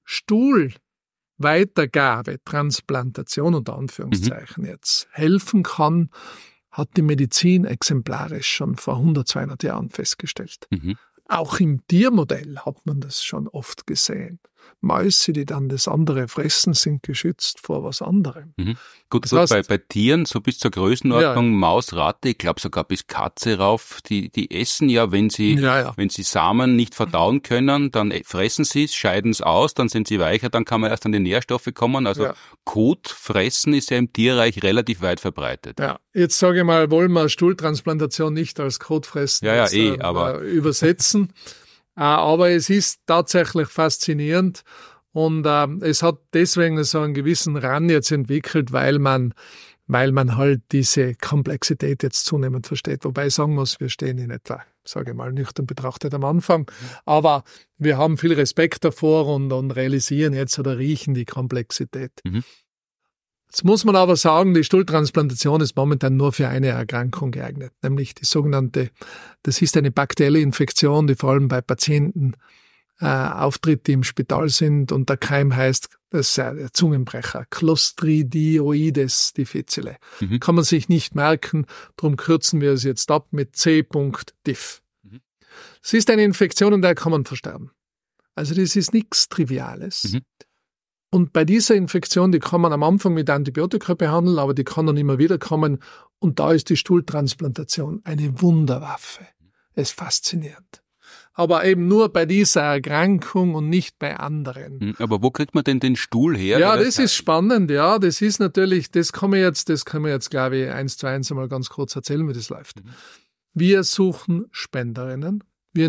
Stuhlweitergabe, Transplantation unter Anführungszeichen jetzt helfen kann, hat die Medizin exemplarisch schon vor 100, 200 Jahren festgestellt. Auch im Tiermodell hat man das schon oft gesehen. Mäuse, die dann das andere fressen, sind geschützt vor was anderem. Gut, bei Tieren, so bis zur Größenordnung, ja. Maus, Ratte, ich glaube sogar bis Katze rauf, die essen ja, wenn sie Samen nicht verdauen können, dann fressen sie es, scheiden es aus, dann sind sie weicher, dann kann man erst an die Nährstoffe kommen. Also Kot fressen ist ja im Tierreich relativ weit verbreitet. Ja, jetzt sage ich mal, wollen wir Stuhltransplantation nicht als Kotfressen aber übersetzen. Aber es ist tatsächlich faszinierend und es hat deswegen so einen gewissen Run jetzt entwickelt, weil man halt diese Komplexität jetzt zunehmend versteht. Wobei ich sagen muss, wir stehen in etwa, sage ich mal, nüchtern betrachtet am Anfang. Aber wir haben viel Respekt davor und realisieren jetzt oder riechen die Komplexität. Jetzt muss man aber sagen, die Stuhltransplantation ist momentan nur für eine Erkrankung geeignet, nämlich die sogenannte, das ist eine bakterielle Infektion, die vor allem bei Patienten auftritt, die im Spital sind und der Keim heißt, das ist der Zungenbrecher, Clostridioides difficile. Kann man sich nicht merken, darum kürzen wir es jetzt ab mit C.diff. Es ist eine Infektion, in der kann man versterben. Also das ist nichts Triviales. Und bei dieser Infektion, die kann man am Anfang mit Antibiotika behandeln, aber die kann dann immer wieder kommen. Und da ist die Stuhltransplantation eine Wunderwaffe. Es ist faszinierend. Aber eben nur bei dieser Erkrankung und nicht bei anderen. Aber wo kriegt man denn den Stuhl her? Ja, das ist spannend. Ja, das ist natürlich, das können wir jetzt, glaube ich, 1:1 einmal ganz kurz erzählen, wie das läuft. Wir suchen Spenderinnen. Wir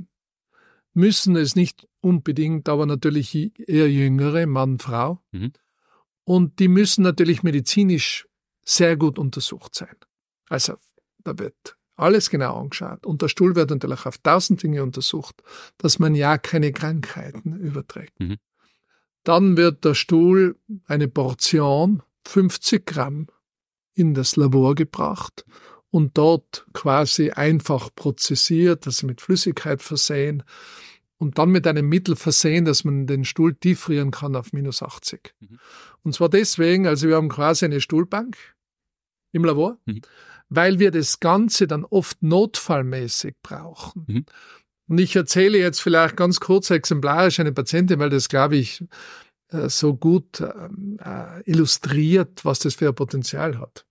müssen es nicht unbedingt, aber natürlich eher Jüngere, Mann, Frau. Und die müssen natürlich medizinisch sehr gut untersucht sein. Also da wird alles genau angeschaut. Und der Stuhl wird natürlich auf 1000 Dinge untersucht, dass man ja keine Krankheiten überträgt. Dann wird der Stuhl, eine Portion, 50 Gramm, in das Labor gebracht und dort quasi einfach prozessiert, also mit Flüssigkeit versehen und dann mit einem Mittel versehen, dass man den Stuhl tiefrieren kann auf -80. Und zwar deswegen, also wir haben quasi eine Stuhlbank im Labor, weil wir das Ganze dann oft notfallmäßig brauchen. Und ich erzähle jetzt vielleicht ganz kurz exemplarisch eine Patientin, weil das, glaube ich, so gut illustriert, was das für ein Potenzial hat.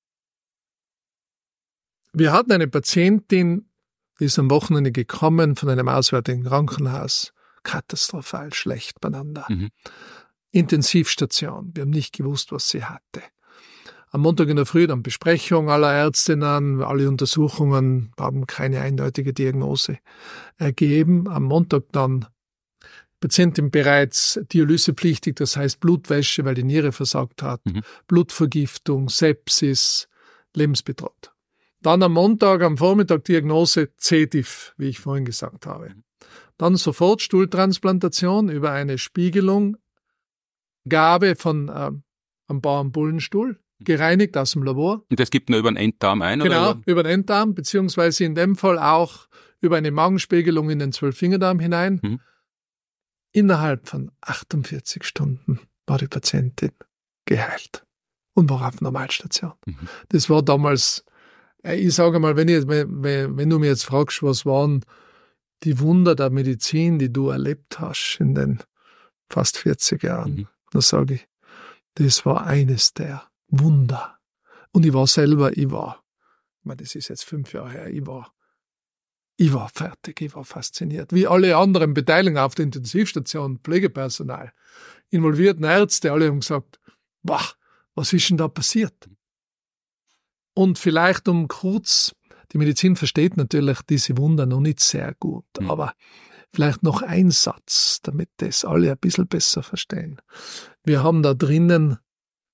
Wir hatten eine Patientin, die ist am Wochenende gekommen von einem auswärtigen Krankenhaus, katastrophal schlecht beieinander. Intensivstation, wir haben nicht gewusst, was sie hatte. Am Montag in der Früh dann Besprechung aller Ärztinnen, alle Untersuchungen haben keine eindeutige Diagnose ergeben. Am Montag dann Patientin bereits dialysepflichtig, das heißt Blutwäsche, weil die Niere versagt hat, Blutvergiftung, Sepsis, lebensbedroht. Dann am Montag, am Vormittag Diagnose C.diff, wie ich vorhin gesagt habe. Dann sofort Stuhltransplantation über eine Spiegelung, Gabe von am Bauernbullenstuhl, gereinigt aus dem Labor. Und das gibt nur über den Enddarm ein? Genau, oder? Über den Enddarm, beziehungsweise in dem Fall auch über eine Magenspiegelung in den 12-Fingerdarm hinein. Innerhalb von 48 Stunden war die Patientin geheilt und war auf Normalstation. Das war damals, ich sage mal, wenn du mir jetzt fragst, was waren die Wunder der Medizin, die du erlebt hast in den fast 40 Jahren, dann sage ich, das war eines der Wunder. Und ich war, das ist jetzt 5 Jahre her, ich war fertig, ich war fasziniert. Wie alle anderen Beteiligten auf der Intensivstation, Pflegepersonal, involvierten Ärzte, alle haben gesagt, boah, was ist denn da passiert? Und vielleicht um kurz, die Medizin versteht natürlich diese Wunder noch nicht sehr gut, aber vielleicht noch ein Satz, damit das alle ein bisschen besser verstehen. Wir haben da drinnen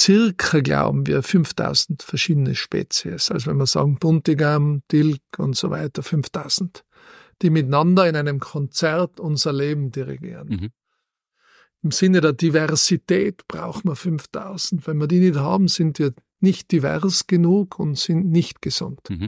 circa, glauben wir, 5000 verschiedene Spezies. Also wenn wir sagen Buntigam, Dilk und so weiter, 5000, die miteinander in einem Konzert unser Leben dirigieren. Mhm. Im Sinne der Diversität brauchen wir 5000. Wenn wir die nicht haben, sind wir nicht divers genug und sind nicht gesund. Mhm.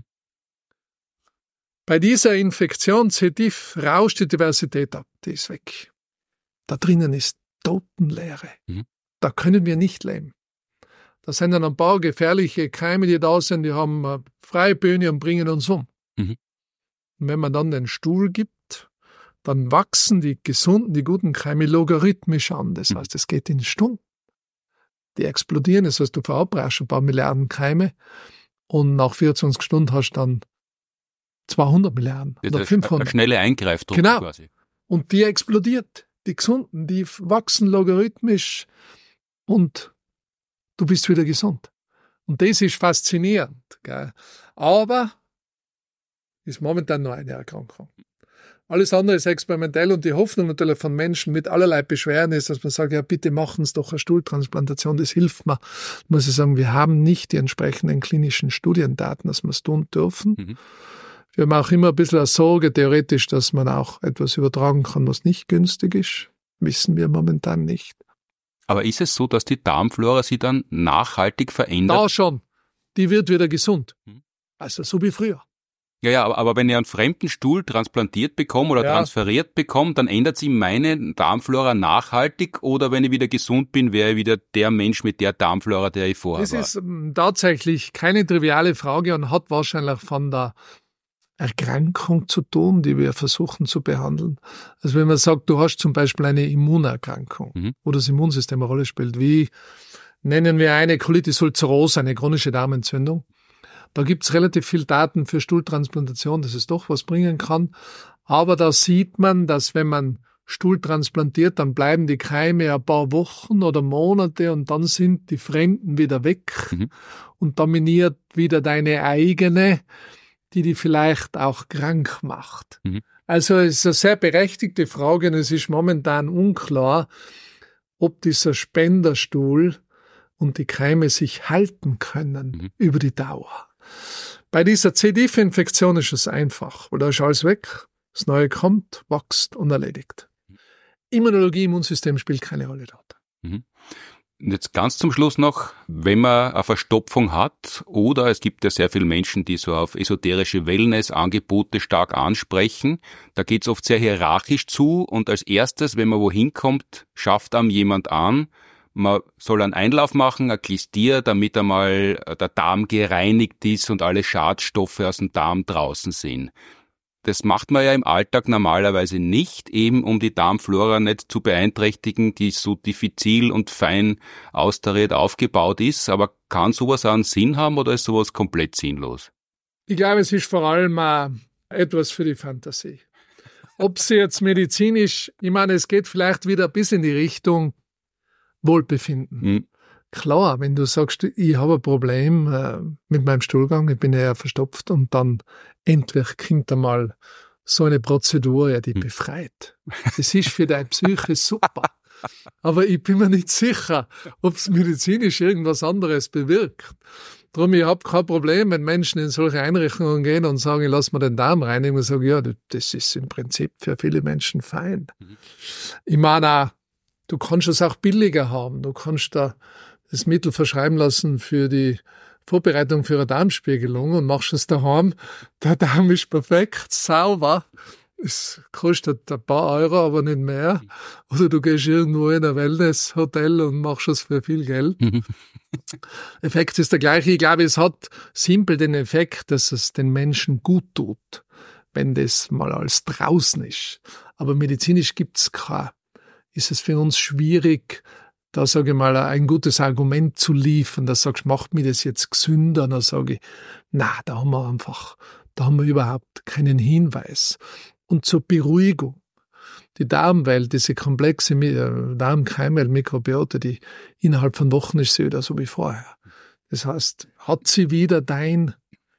Bei dieser Infektion C. diff rauscht die Diversität ab, die ist weg. Da drinnen ist Totenleere. Mhm. Da können wir nicht leben. Da sind dann ein paar gefährliche Keime, die da sind, die haben freie Bühne und bringen uns um. Mhm. Und wenn man dann den Stuhl gibt, dann wachsen die gesunden, die guten Keime logarithmisch an. Das heißt, es geht in Stunden. Die explodieren, das heißt, du verabreichst ein paar Milliarden Keime und nach 24 Stunden hast du dann 200 Milliarden oder 500. Eine schnelle Eingreifdruck genau. Quasi. Und die explodiert. Die Gesunden, die wachsen logarithmisch und du bist wieder gesund. Und das ist faszinierend. Gell? Aber ist momentan nur eine Erkrankung. Alles andere ist experimentell und die Hoffnung natürlich von Menschen mit allerlei Beschwerden ist, dass man sagt, ja bitte machen Sie doch eine Stuhltransplantation, das hilft mir. Muss ich sagen, wir haben nicht die entsprechenden klinischen Studiendaten, dass wir es tun dürfen. Mhm. Wir haben auch immer ein bisschen eine Sorge, theoretisch, dass man auch etwas übertragen kann, was nicht günstig ist. Wissen wir momentan nicht. Aber ist es so, dass die Darmflora sich dann nachhaltig verändert? Da schon. Die wird wieder gesund. Mhm. Also so wie früher. Ja, aber wenn ich einen fremden Stuhl transplantiert bekomme oder transferiert bekomme, dann ändert sich meine Darmflora nachhaltig, oder wenn ich wieder gesund bin, wäre ich wieder der Mensch mit der Darmflora, der ich vorher war? Das ist tatsächlich keine triviale Frage und hat wahrscheinlich von der Erkrankung zu tun, die wir versuchen zu behandeln. Also wenn man sagt, du hast zum Beispiel eine Immunerkrankung, wo das Immunsystem eine Rolle spielt, wie nennen wir eine Colitis ulcerosa, eine chronische Darmentzündung. Da gibt's relativ viel Daten für Stuhltransplantation, dass es doch was bringen kann. Aber da sieht man, dass wenn man Stuhl transplantiert, dann bleiben die Keime ein paar Wochen oder Monate und dann sind die Fremden wieder weg und dominiert wieder deine eigene, die vielleicht auch krank macht. Mhm. Also es ist eine sehr berechtigte Frage und es ist momentan unklar, ob dieser Spenderstuhl und die Keime sich halten können über die Dauer. Bei dieser C. diff-Infektion ist es einfach, weil da ist alles weg, das Neue kommt, wächst und erledigt. Immunologie, Immunsystem spielt keine Rolle dort. Mhm. Und jetzt ganz zum Schluss noch, wenn man eine Verstopfung hat, oder es gibt ja sehr viele Menschen, die so auf esoterische Wellness-Angebote stark ansprechen, da geht's oft sehr hierarchisch zu und als erstes, wenn man wohin kommt, schafft einem jemand an, man soll einen Einlauf machen, ein Klistier, damit einmal der Darm gereinigt ist und alle Schadstoffe aus dem Darm draußen sind. Das macht man ja im Alltag normalerweise nicht, eben um die Darmflora nicht zu beeinträchtigen, die so diffizil und fein austariert aufgebaut ist. Aber kann sowas auch einen Sinn haben oder ist sowas komplett sinnlos? Ich glaube, es ist vor allem etwas für die Fantasie. Ob sie jetzt medizinisch, ich meine, es geht vielleicht wieder bis in die Richtung Wohlbefinden. Mhm. Klar, wenn du sagst, ich habe ein Problem mit meinem Stuhlgang, ich bin eher verstopft und dann endlich kommt einmal so eine Prozedur, die befreit. Das ist für deine Psyche super. Aber ich bin mir nicht sicher, ob es medizinisch irgendwas anderes bewirkt. Darum, ich habe kein Problem, wenn Menschen in solche Einrichtungen gehen und sagen, ich lasse mir den Darm reinigen und sagen, ja, das ist im Prinzip für viele Menschen fein. Mhm. Ich meine, du kannst es auch billiger haben. Du kannst da das Mittel verschreiben lassen für die Vorbereitung für eine Darmspiegelung und machst es daheim. Der Darm ist perfekt, sauber. Es kostet ein paar Euro, aber nicht mehr. Oder du gehst irgendwo in ein Wellness-Hotel und machst es für viel Geld. Effekt ist der gleiche. Ich glaube, es hat simpel den Effekt, dass es den Menschen gut tut, wenn das mal alles draußen ist. Aber medizinisch gibt's kein. Ist es für uns schwierig, da sage ich mal, ein gutes Argument zu liefern, da sagst du, macht mir das jetzt gesünder? Dann sage ich, da haben wir überhaupt keinen Hinweis. Und zur Beruhigung, die Darmwelt, diese komplexe Darmkeimwelt, Mikrobiote, die innerhalb von Wochen ist sie wieder so wie vorher. Das heißt, hat sie wieder dein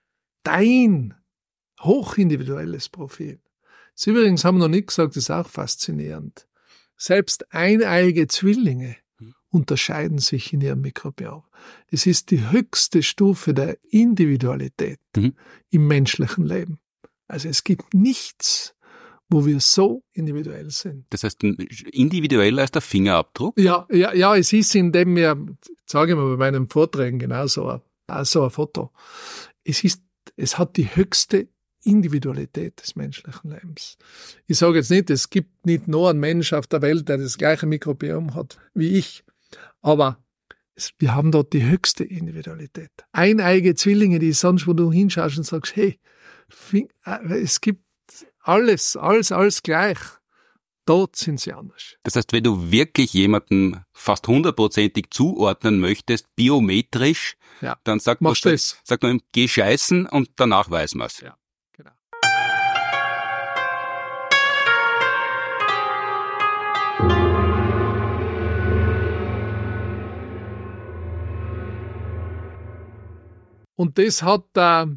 hochindividuelles Profil. Das übrigens haben wir noch nicht gesagt, das ist auch faszinierend. Selbst eineiige Zwillinge unterscheiden sich in ihrem Mikrobiom. Es ist die höchste Stufe der Individualität im menschlichen Leben. Also es gibt nichts, wo wir so individuell sind. Das heißt, individueller als der Fingerabdruck? Ja, es ist, indem wir, sage ich mal bei meinen Vorträgen genauso, so ein Foto. Es hat die höchste Individualität des menschlichen Lebens. Ich sage jetzt nicht, es gibt nicht nur einen Mensch auf der Welt, der das gleiche Mikrobiom hat wie ich, aber wir haben dort die höchste Individualität. Eineige Zwillinge, die sonst, wo du hinschaust und sagst, hey, es gibt alles gleich. Dort sind sie anders. Das heißt, wenn du wirklich jemanden fast 100%ig zuordnen möchtest, biometrisch, dann sagt man ihm, geh scheißen und danach weiß man's. Ja, genau. Und das hat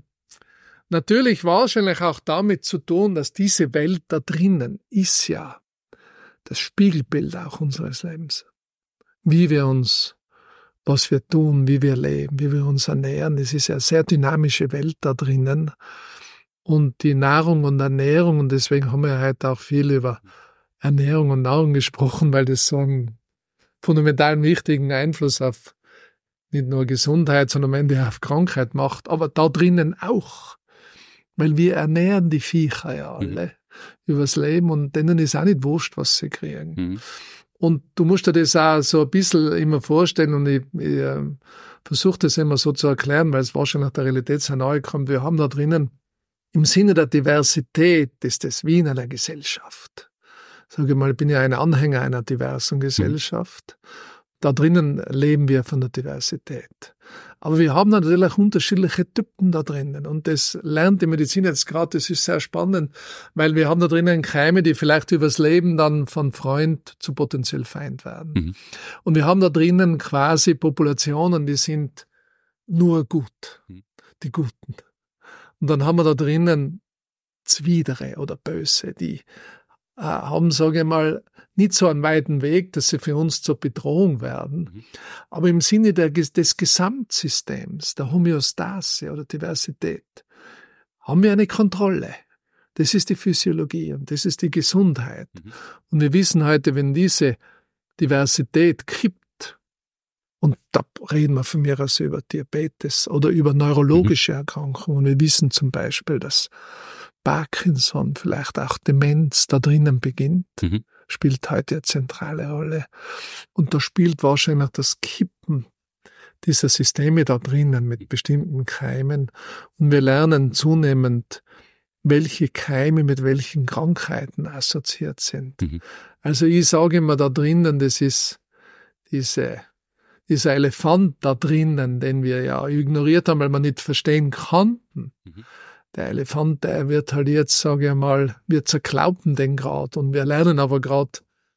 natürlich wahrscheinlich auch damit zu tun, dass diese Welt da drinnen ist ja das Spiegelbild auch unseres Lebens. Wie wir uns, was wir tun, wie wir leben, wie wir uns ernähren. Es ist ja eine sehr dynamische Welt da drinnen. Und die Nahrung und Ernährung, und deswegen haben wir heute auch viel über Ernährung und Nahrung gesprochen, weil das so einen fundamentalen wichtigen Einfluss auf nicht nur Gesundheit, sondern am Ende auf Krankheit macht. Aber da drinnen auch. Weil wir ernähren die Viecher ja alle übers Leben und denen ist auch nicht wurscht, was sie kriegen. Und du musst dir das auch so ein bisschen immer vorstellen und ich versuche das immer so zu erklären, weil es wahrscheinlich der Realität sehr nahe kommt. Wir haben da drinnen im Sinne der Diversität ist das wie in einer Gesellschaft. Sage ich mal, ich bin ja ein Anhänger einer diversen Gesellschaft. Da drinnen leben wir von der Diversität. Aber wir haben natürlich unterschiedliche Typen da drinnen. Und das lernt die Medizin jetzt gerade, das ist sehr spannend, weil wir haben da drinnen Keime, die vielleicht übers Leben dann von Freund zu potenziell Feind werden. Und wir haben da drinnen quasi Populationen, die sind nur gut, die Guten. Und dann haben wir da drinnen Zwiedere oder Böse, die haben, sage ich mal, nicht so einen weiten Weg, dass sie für uns zur Bedrohung werden. Aber im Sinne des Gesamtsystems, der Homöostase oder Diversität, haben wir eine Kontrolle. Das ist die Physiologie und das ist die Gesundheit. Und wir wissen heute, wenn diese Diversität kippt, und da reden wir von mir aus über Diabetes oder über neurologische Erkrankungen. Wir wissen zum Beispiel, dass Parkinson, vielleicht auch Demenz da drinnen beginnt, spielt heute eine zentrale Rolle. Und da spielt wahrscheinlich das Kippen dieser Systeme da drinnen mit bestimmten Keimen. Und wir lernen zunehmend, welche Keime mit welchen Krankheiten assoziiert sind. Also ich sage immer da drinnen, das ist dieser Elefant da drinnen, den wir ja ignoriert haben, weil man nicht verstehen konnten. Der Elefant, der wird halt jetzt, sage ich mal, wir zerklauben den gerade und wir lernen aber gerade,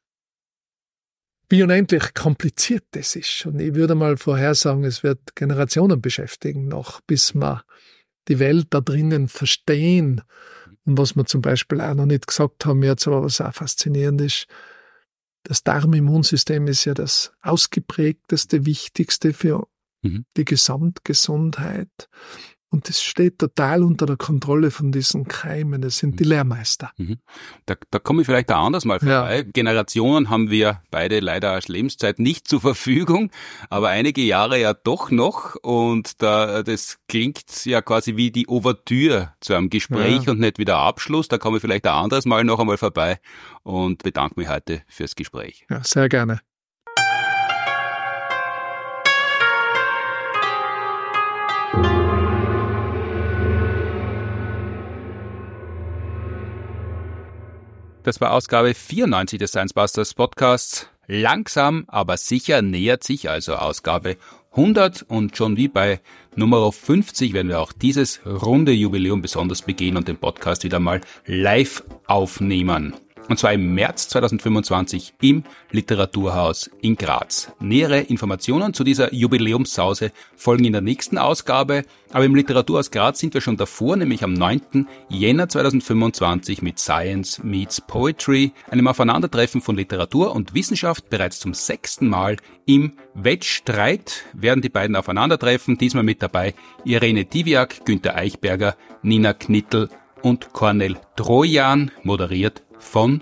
wie unendlich kompliziert das ist. Und ich würde mal vorhersagen, es wird Generationen beschäftigen noch, bis wir die Welt da drinnen verstehen. Und was wir zum Beispiel auch noch nicht gesagt haben jetzt, aber was auch faszinierend ist, das Darmimmunsystem ist ja das ausgeprägteste, wichtigste für die Gesamtgesundheit. Und das steht total unter der Kontrolle von diesen Keimen. Das sind die Lehrmeister. Da komme ich vielleicht auch anders mal vorbei. Ja. Generationen haben wir beide leider als Lebenszeit nicht zur Verfügung, aber einige Jahre ja doch noch. Und das klingt ja quasi wie die Ouvertüre zu einem Gespräch und nicht wie der Abschluss. Da komme ich vielleicht ein anderes Mal noch einmal vorbei und bedanke mich heute fürs Gespräch. Ja, sehr gerne. Das war Ausgabe 94 des Science Busters Podcasts. Langsam, aber sicher nähert sich also Ausgabe 100 und schon wie bei Nummer 50 werden wir auch dieses runde Jubiläum besonders begehen und den Podcast wieder mal live aufnehmen. Und zwar im März 2025 im Literaturhaus in Graz. Nähere Informationen zu dieser Jubiläumssause folgen in der nächsten Ausgabe. Aber im Literaturhaus Graz sind wir schon davor, nämlich am 9. Jänner 2025 mit Science Meets Poetry, einem Aufeinandertreffen von Literatur und Wissenschaft. Bereits zum 6. Mal im Wettstreit werden die beiden aufeinandertreffen. Diesmal mit dabei Irene Tiviak, Günter Eichberger, Nina Knittel und Cornel Trojan, moderiert von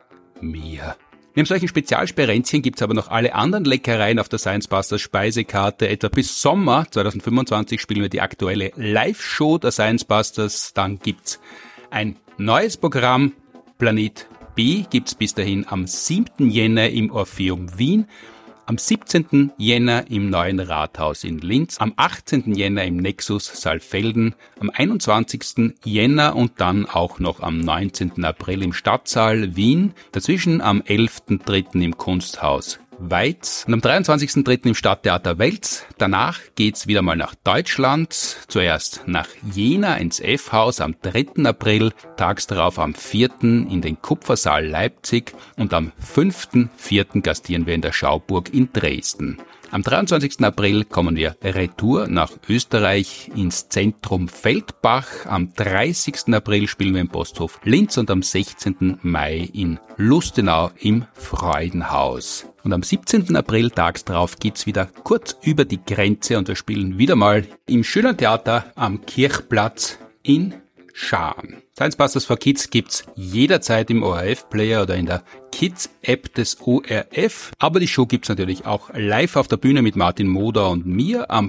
mir. Neben solchen Spezialsperenzchen gibt's aber noch alle anderen Leckereien auf der Science Busters Speisekarte. Etwa bis Sommer 2025 spielen wir die aktuelle Live-Show der Science Busters. Dann gibt's ein neues Programm. Planet B gibt's bis dahin am 7. Jänner im Orpheum Wien. Am 17. Jänner im Neuen Rathaus in Linz, am 18. Jänner im Nexus Saalfelden, am 21. Jänner und dann auch noch am 19. April im Stadtsaal Wien, dazwischen am 11.3. im Kunsthaus Weiz und am 23.3. im Stadttheater Welz. Danach geht's wieder mal nach Deutschland, zuerst nach Jena ins F-Haus am 3. April, tags darauf am 4. in den Kupfersaal Leipzig und am 5.4. gastieren wir in der Schauburg in Dresden. Am 23. April kommen wir retour nach Österreich ins Zentrum Feldbach. Am 30. April spielen wir im Posthof Linz und am 16. Mai in Lustenau im Freudenhaus. Und am 17. April, tags drauf, geht's wieder kurz über die Grenze und wir spielen wieder mal im Schönen Theater am Kirchplatz in Schaan. Science Busters for Kids gibt's jederzeit im ORF-Player oder in der Kids-App des ORF. Aber die Show gibt's natürlich auch live auf der Bühne mit Martin Moder und mir am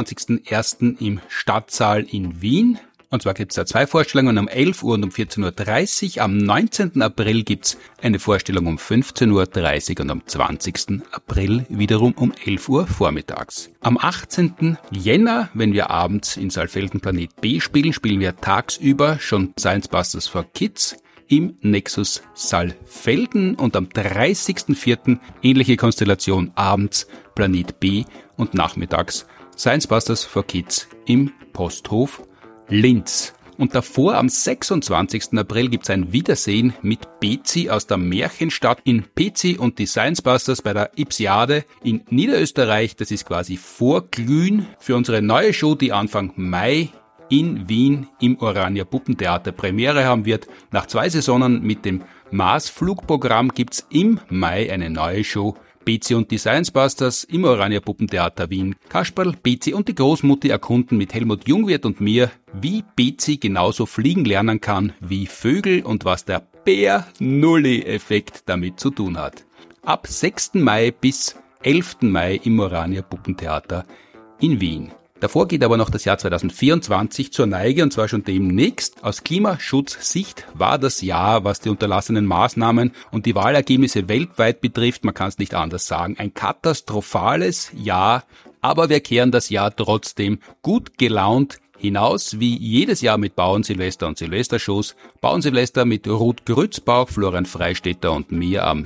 25.01. im Stadtsaal in Wien. Und zwar gibt's da 2 Vorstellungen um 11 Uhr und um 14.30 Uhr. Am 19. April gibt's eine Vorstellung um 15.30 Uhr und am 20. April wiederum um 11 Uhr vormittags. Am 18. Jänner, wenn wir abends in Saalfelden Planet B spielen, spielen wir tagsüber schon Science Busters for Kids im Nexus Saalfelden und am 30.04. ähnliche Konstellation abends Planet B und nachmittags Science Busters for Kids im Posthof Linz. Und davor am 26. April gibt's ein Wiedersehen mit Bezi aus der Märchenstadt in Bezi und die Science Busters bei der Ipsiade in Niederösterreich. Das ist quasi Vorglühen für unsere neue Show, die Anfang Mai in Wien im Orania Puppentheater Premiere haben wird. Nach 2 Saisonen mit dem Marsflugprogramm gibt's im Mai eine neue Show. Bezi und die Science Busters im Orania Puppentheater Wien. Kasperl, Bezi und die Großmutti erkunden mit Helmut Jungwirth und mir, wie Bezi genauso fliegen lernen kann wie Vögel und was der Bernoulli-Effekt damit zu tun hat. Ab 6. Mai bis 11. Mai im Orania Puppentheater in Wien. Davor geht aber noch das Jahr 2024 zur Neige und zwar schon demnächst. Aus Klimaschutzsicht war das Jahr, was die unterlassenen Maßnahmen und die Wahlergebnisse weltweit betrifft, man kann es nicht anders sagen, ein katastrophales Jahr. Aber wir kehren das Jahr trotzdem gut gelaunt hinaus, wie jedes Jahr mit Bauernsilvester und Silvestershows. Bauernsilvester mit Ruth Grützbauch, Florian Freistetter und mir am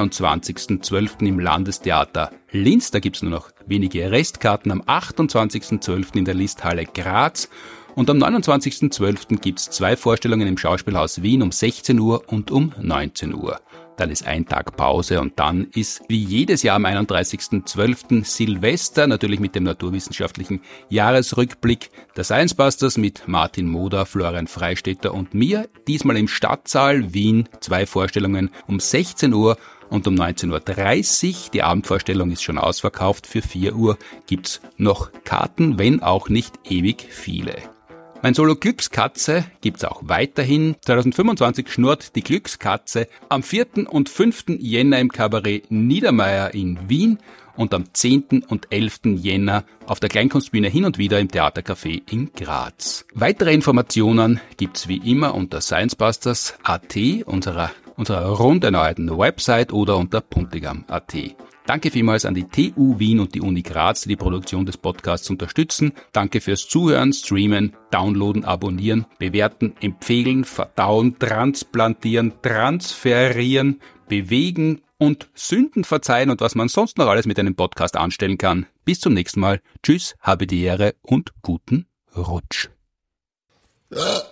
27.12. im Landestheater Linz. Da gibt's nur noch wenige Restkarten. Am 28.12. in der Listhalle Graz. Und am 29.12. gibt's 2 Vorstellungen im Schauspielhaus Wien um 16 Uhr und um 19 Uhr. Dann ist ein Tag Pause und dann ist wie jedes Jahr am 31.12. Silvester, natürlich mit dem naturwissenschaftlichen Jahresrückblick der Science Busters mit Martin Moder, Florian Freistetter und mir. Diesmal im Stadtsaal Wien, 2 Vorstellungen um 16 Uhr und um 19.30 Uhr. Die Abendvorstellung ist schon ausverkauft. Für 4 Uhr gibt's noch Karten, wenn auch nicht ewig viele. Mein Solo Glückskatze gibt's auch weiterhin. 2025 schnurrt die Glückskatze am 4. und 5. Jänner im Kabarett Niedermeyer in Wien und am 10. und 11. Jänner auf der Kleinkunstbühne hin und wieder im Theatercafé in Graz. Weitere Informationen gibt's wie immer unter sciencebusters.at, unserer rund erneuerten Website oder unter puntigam.at. Danke vielmals an die TU Wien und die Uni Graz, die die Produktion des Podcasts unterstützen. Danke fürs Zuhören, Streamen, Downloaden, Abonnieren, Bewerten, Empfehlen, Verdauen, Transplantieren, Transferieren, Bewegen und Sünden verzeihen und was man sonst noch alles mit einem Podcast anstellen kann. Bis zum nächsten Mal. Tschüss, habe die Ehre und guten Rutsch.